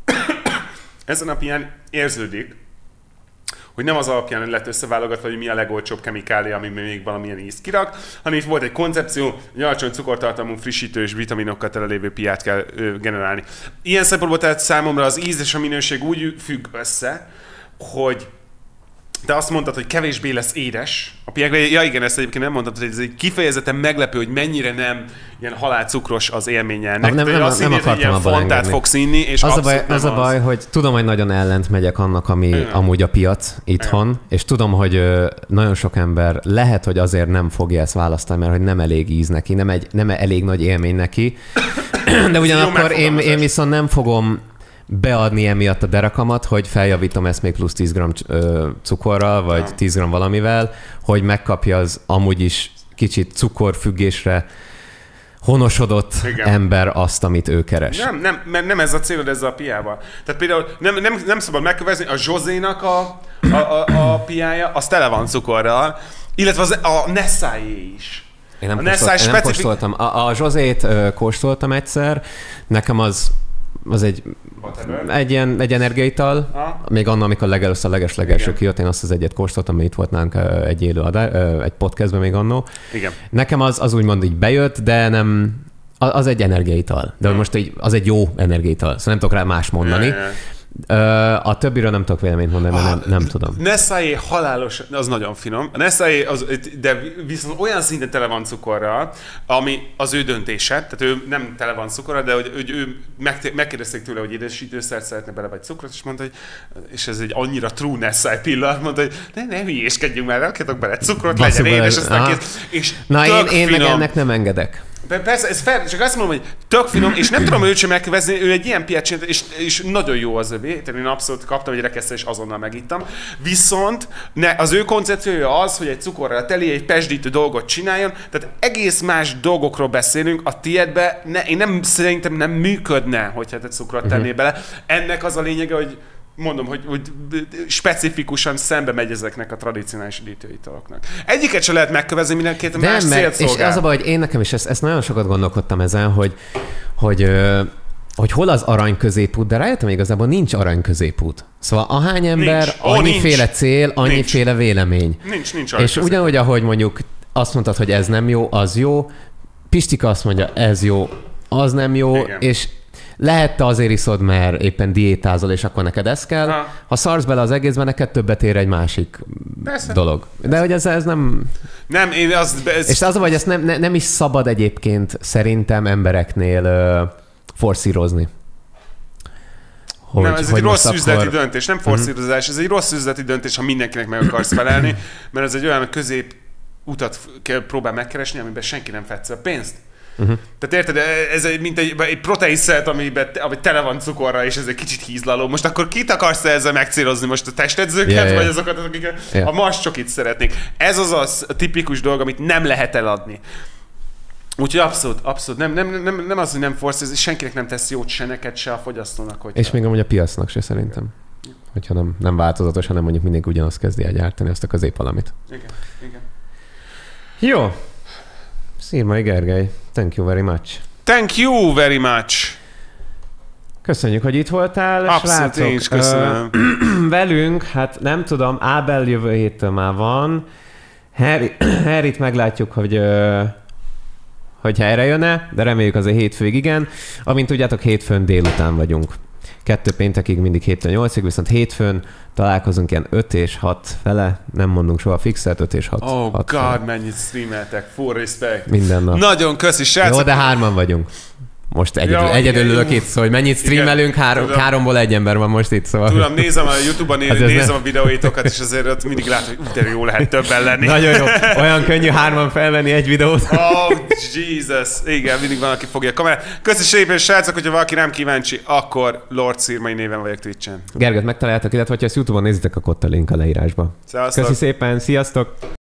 ezen alapján érződik, hogy nem az alapján lett összeválogatva, hogy mi a legolcsóbb kemikália, ami még valamilyen ízt kirak, hanem itt volt egy koncepció, hogy alacsony cukortartalmú, frissítő és vitaminokkal tele lévő piát kell generálni. Ilyen szempontból tehát számomra az íz és a minőség úgy függ össze, hogy te azt mondtad, hogy kevésbé lesz édes a piákban. Ja igen, ezt egyébként nem mondtad, hogy ez egy kifejezetten meglepő, hogy mennyire nem ilyen halálcukros az élménye ennek. Nem akartam ilyen abban fontát engedni. fogsz inni, és az a baj, hogy tudom, hogy nagyon ellent megyek annak, ami amúgy a piac itthon, és tudom, hogy nagyon sok ember lehet, hogy azért nem fogja ezt választani, mert hogy nem elég íz neki, nem elég nagy élmény neki. De ugyanakkor én viszont nem fogom beadni emiatt a derekamat, hogy feljavítom ezt még plusz 10 g cukorral, vagy 10 g valamivel, hogy megkapja az amúgy is kicsit cukorfüggésre honosodott ember azt, amit ő keres. Nem ez a célod ezzel a piával. Tehát például nem szabad megkövezni, a José-nak a piája, az tele van cukorral, illetve a Nessai is. Én nem kóstoltam. A Josét kóstoltam egyszer, nekem az egy energiaital, még annak, amikor legelőször leges-legelső kijött, én azt az egyet kóstoltam, mert itt volt nálunk egy podcastben még annó. Igen. Nekem az úgymond így bejött, de nem, az egy energiaital. De most az egy jó energiaital, szóval nem tudok rá más mondani. A többiről nem tudok véleményt mondani, mert nem tudom. Nessai halálos, az nagyon finom. A Nessai, de viszont olyan szinten tele van cukorral, ami az ő döntése, tehát ő nem tele van cukorral, de hogy ő megkérdezték tőle, hogy édesítőszert szeretne bele, vagy cukrot, és mondta, hogy, és ez egy annyira true Nessai pillanat, mondta, hogy ne hülyéskedjünk már, rakjatok bele cukrot, legyen édes, aztán kész. És én meg ennek nem engedek. Persze, ez fel, csak azt mondom, hogy tök finom, és nem tudom őt sem megkövezni, ő egy ilyen piát csinált, és nagyon jó az övé, tehát én abszolút kaptam egy rekeszre, és azonnal megittam. Viszont az ő koncepciója az, hogy egy cukorral teli, egy pesdítő dolgot csináljon, tehát egész más dolgokról beszélünk, a tiédbe, szerintem nem működne, hogyha te cukrot tennél bele. Ennek az a lényege, hogy mondom, hogy specifikusan szembe megy ezeknek a tradicionális üdítőitaloknak. Egyiket sem lehet megkövezni, mindenkit más célt szolgál. És az a baj, hogy én nekem is ezt nagyon sokat gondolkodtam ezen, hogy hol az arany középút, de rájöttem, igazából nincs arany középút. Szóval ahány ember, annyiféle cél, annyiféle vélemény. Nincs arany és ugyanúgy, ahogy mondjuk azt mondtad, hogy ez nem jó, az jó, Pistika azt mondja, ez jó, az nem jó, igen. És lehet te azért iszod, mert éppen diétázol, és akkor neked ez kell. Ha szarsz bele az egészben, neked többet ér egy másik dolog. De hogy ez nem... Nem, én És az a vagy, ezt nem is szabad egyébként szerintem embereknél forszírozni. Ez egy rossz üzleti döntés, nem forszírozás, ez egy rossz üzleti döntés, ha mindenkinek meg akarsz felelni, mert ez egy olyan közép utat kell próbál megkeresni, amiben senki nem fetszel a pénzt. Tehát érted, ez mint egy proteinszer, ami tele van cukorra, és ez egy kicsit hízlaló. Most akkor kit akarsz ezzel megcélozni? Most a testedzőket, vagy azokat, akik a mascsokit szeretnék? Ez az a tipikus dolog, amit nem lehet eladni. Úgyhogy abszolút. Nem az, hogy nem forsz, ez senkinek nem tesz jót, se neked, se a fogyasztónak. Hogyha... És még amúgy a piacnak se szerintem. Hogyha nem változatos, hanem mondjuk mindenki ugyanazt kezdi el gyártani, azt a középvalamit. Igen. Jó. Szirmai Gergely, thank you very much. Thank you very much. Köszönjük, hogy itt voltál. Abszolút, én is köszönöm. Velünk, hát nem tudom, Ábel jövő héttől már van. Harryt meglátjuk, hogy helyre jön-e, de reméljük azért hétfőig igen. Amint tudjátok, hétfőn délután vagyunk. 2 péntekig mindig 7-től 8-ig, viszont hétfőn találkozunk ilyen 5 és 6 fele, nem mondunk soha fixet, 5 és 6 Oh 6 God, fele. Mennyit streameltek, full respect. Minden nap. Nagyon köszi, srácok. Jó, de 3-an vagyunk. most egyedül ülök itt, szóval hogy mennyit streamelünk, háromból egy ember van most itt, szóval. Tudom, nézem a YouTube-on, nézem a videóitokat, és azért ott mindig látom, hogy de jó lehet többen lenni. Nagyon jó. Olyan könnyű 3 felvenni egy videót. Oh, Jesus. Igen, mindig van, aki fogja a kamerát. Köszi szépen, srácok, hogyha valaki rám kíváncsi, akkor Lord Szirmai néven vagyok Twitch-en. Gergőt megtaláljátok, illetve ha ezt YouTube-on nézitek, akkor ott a link a leírásba. Szevasztok. Köszi szépen, sziasztok!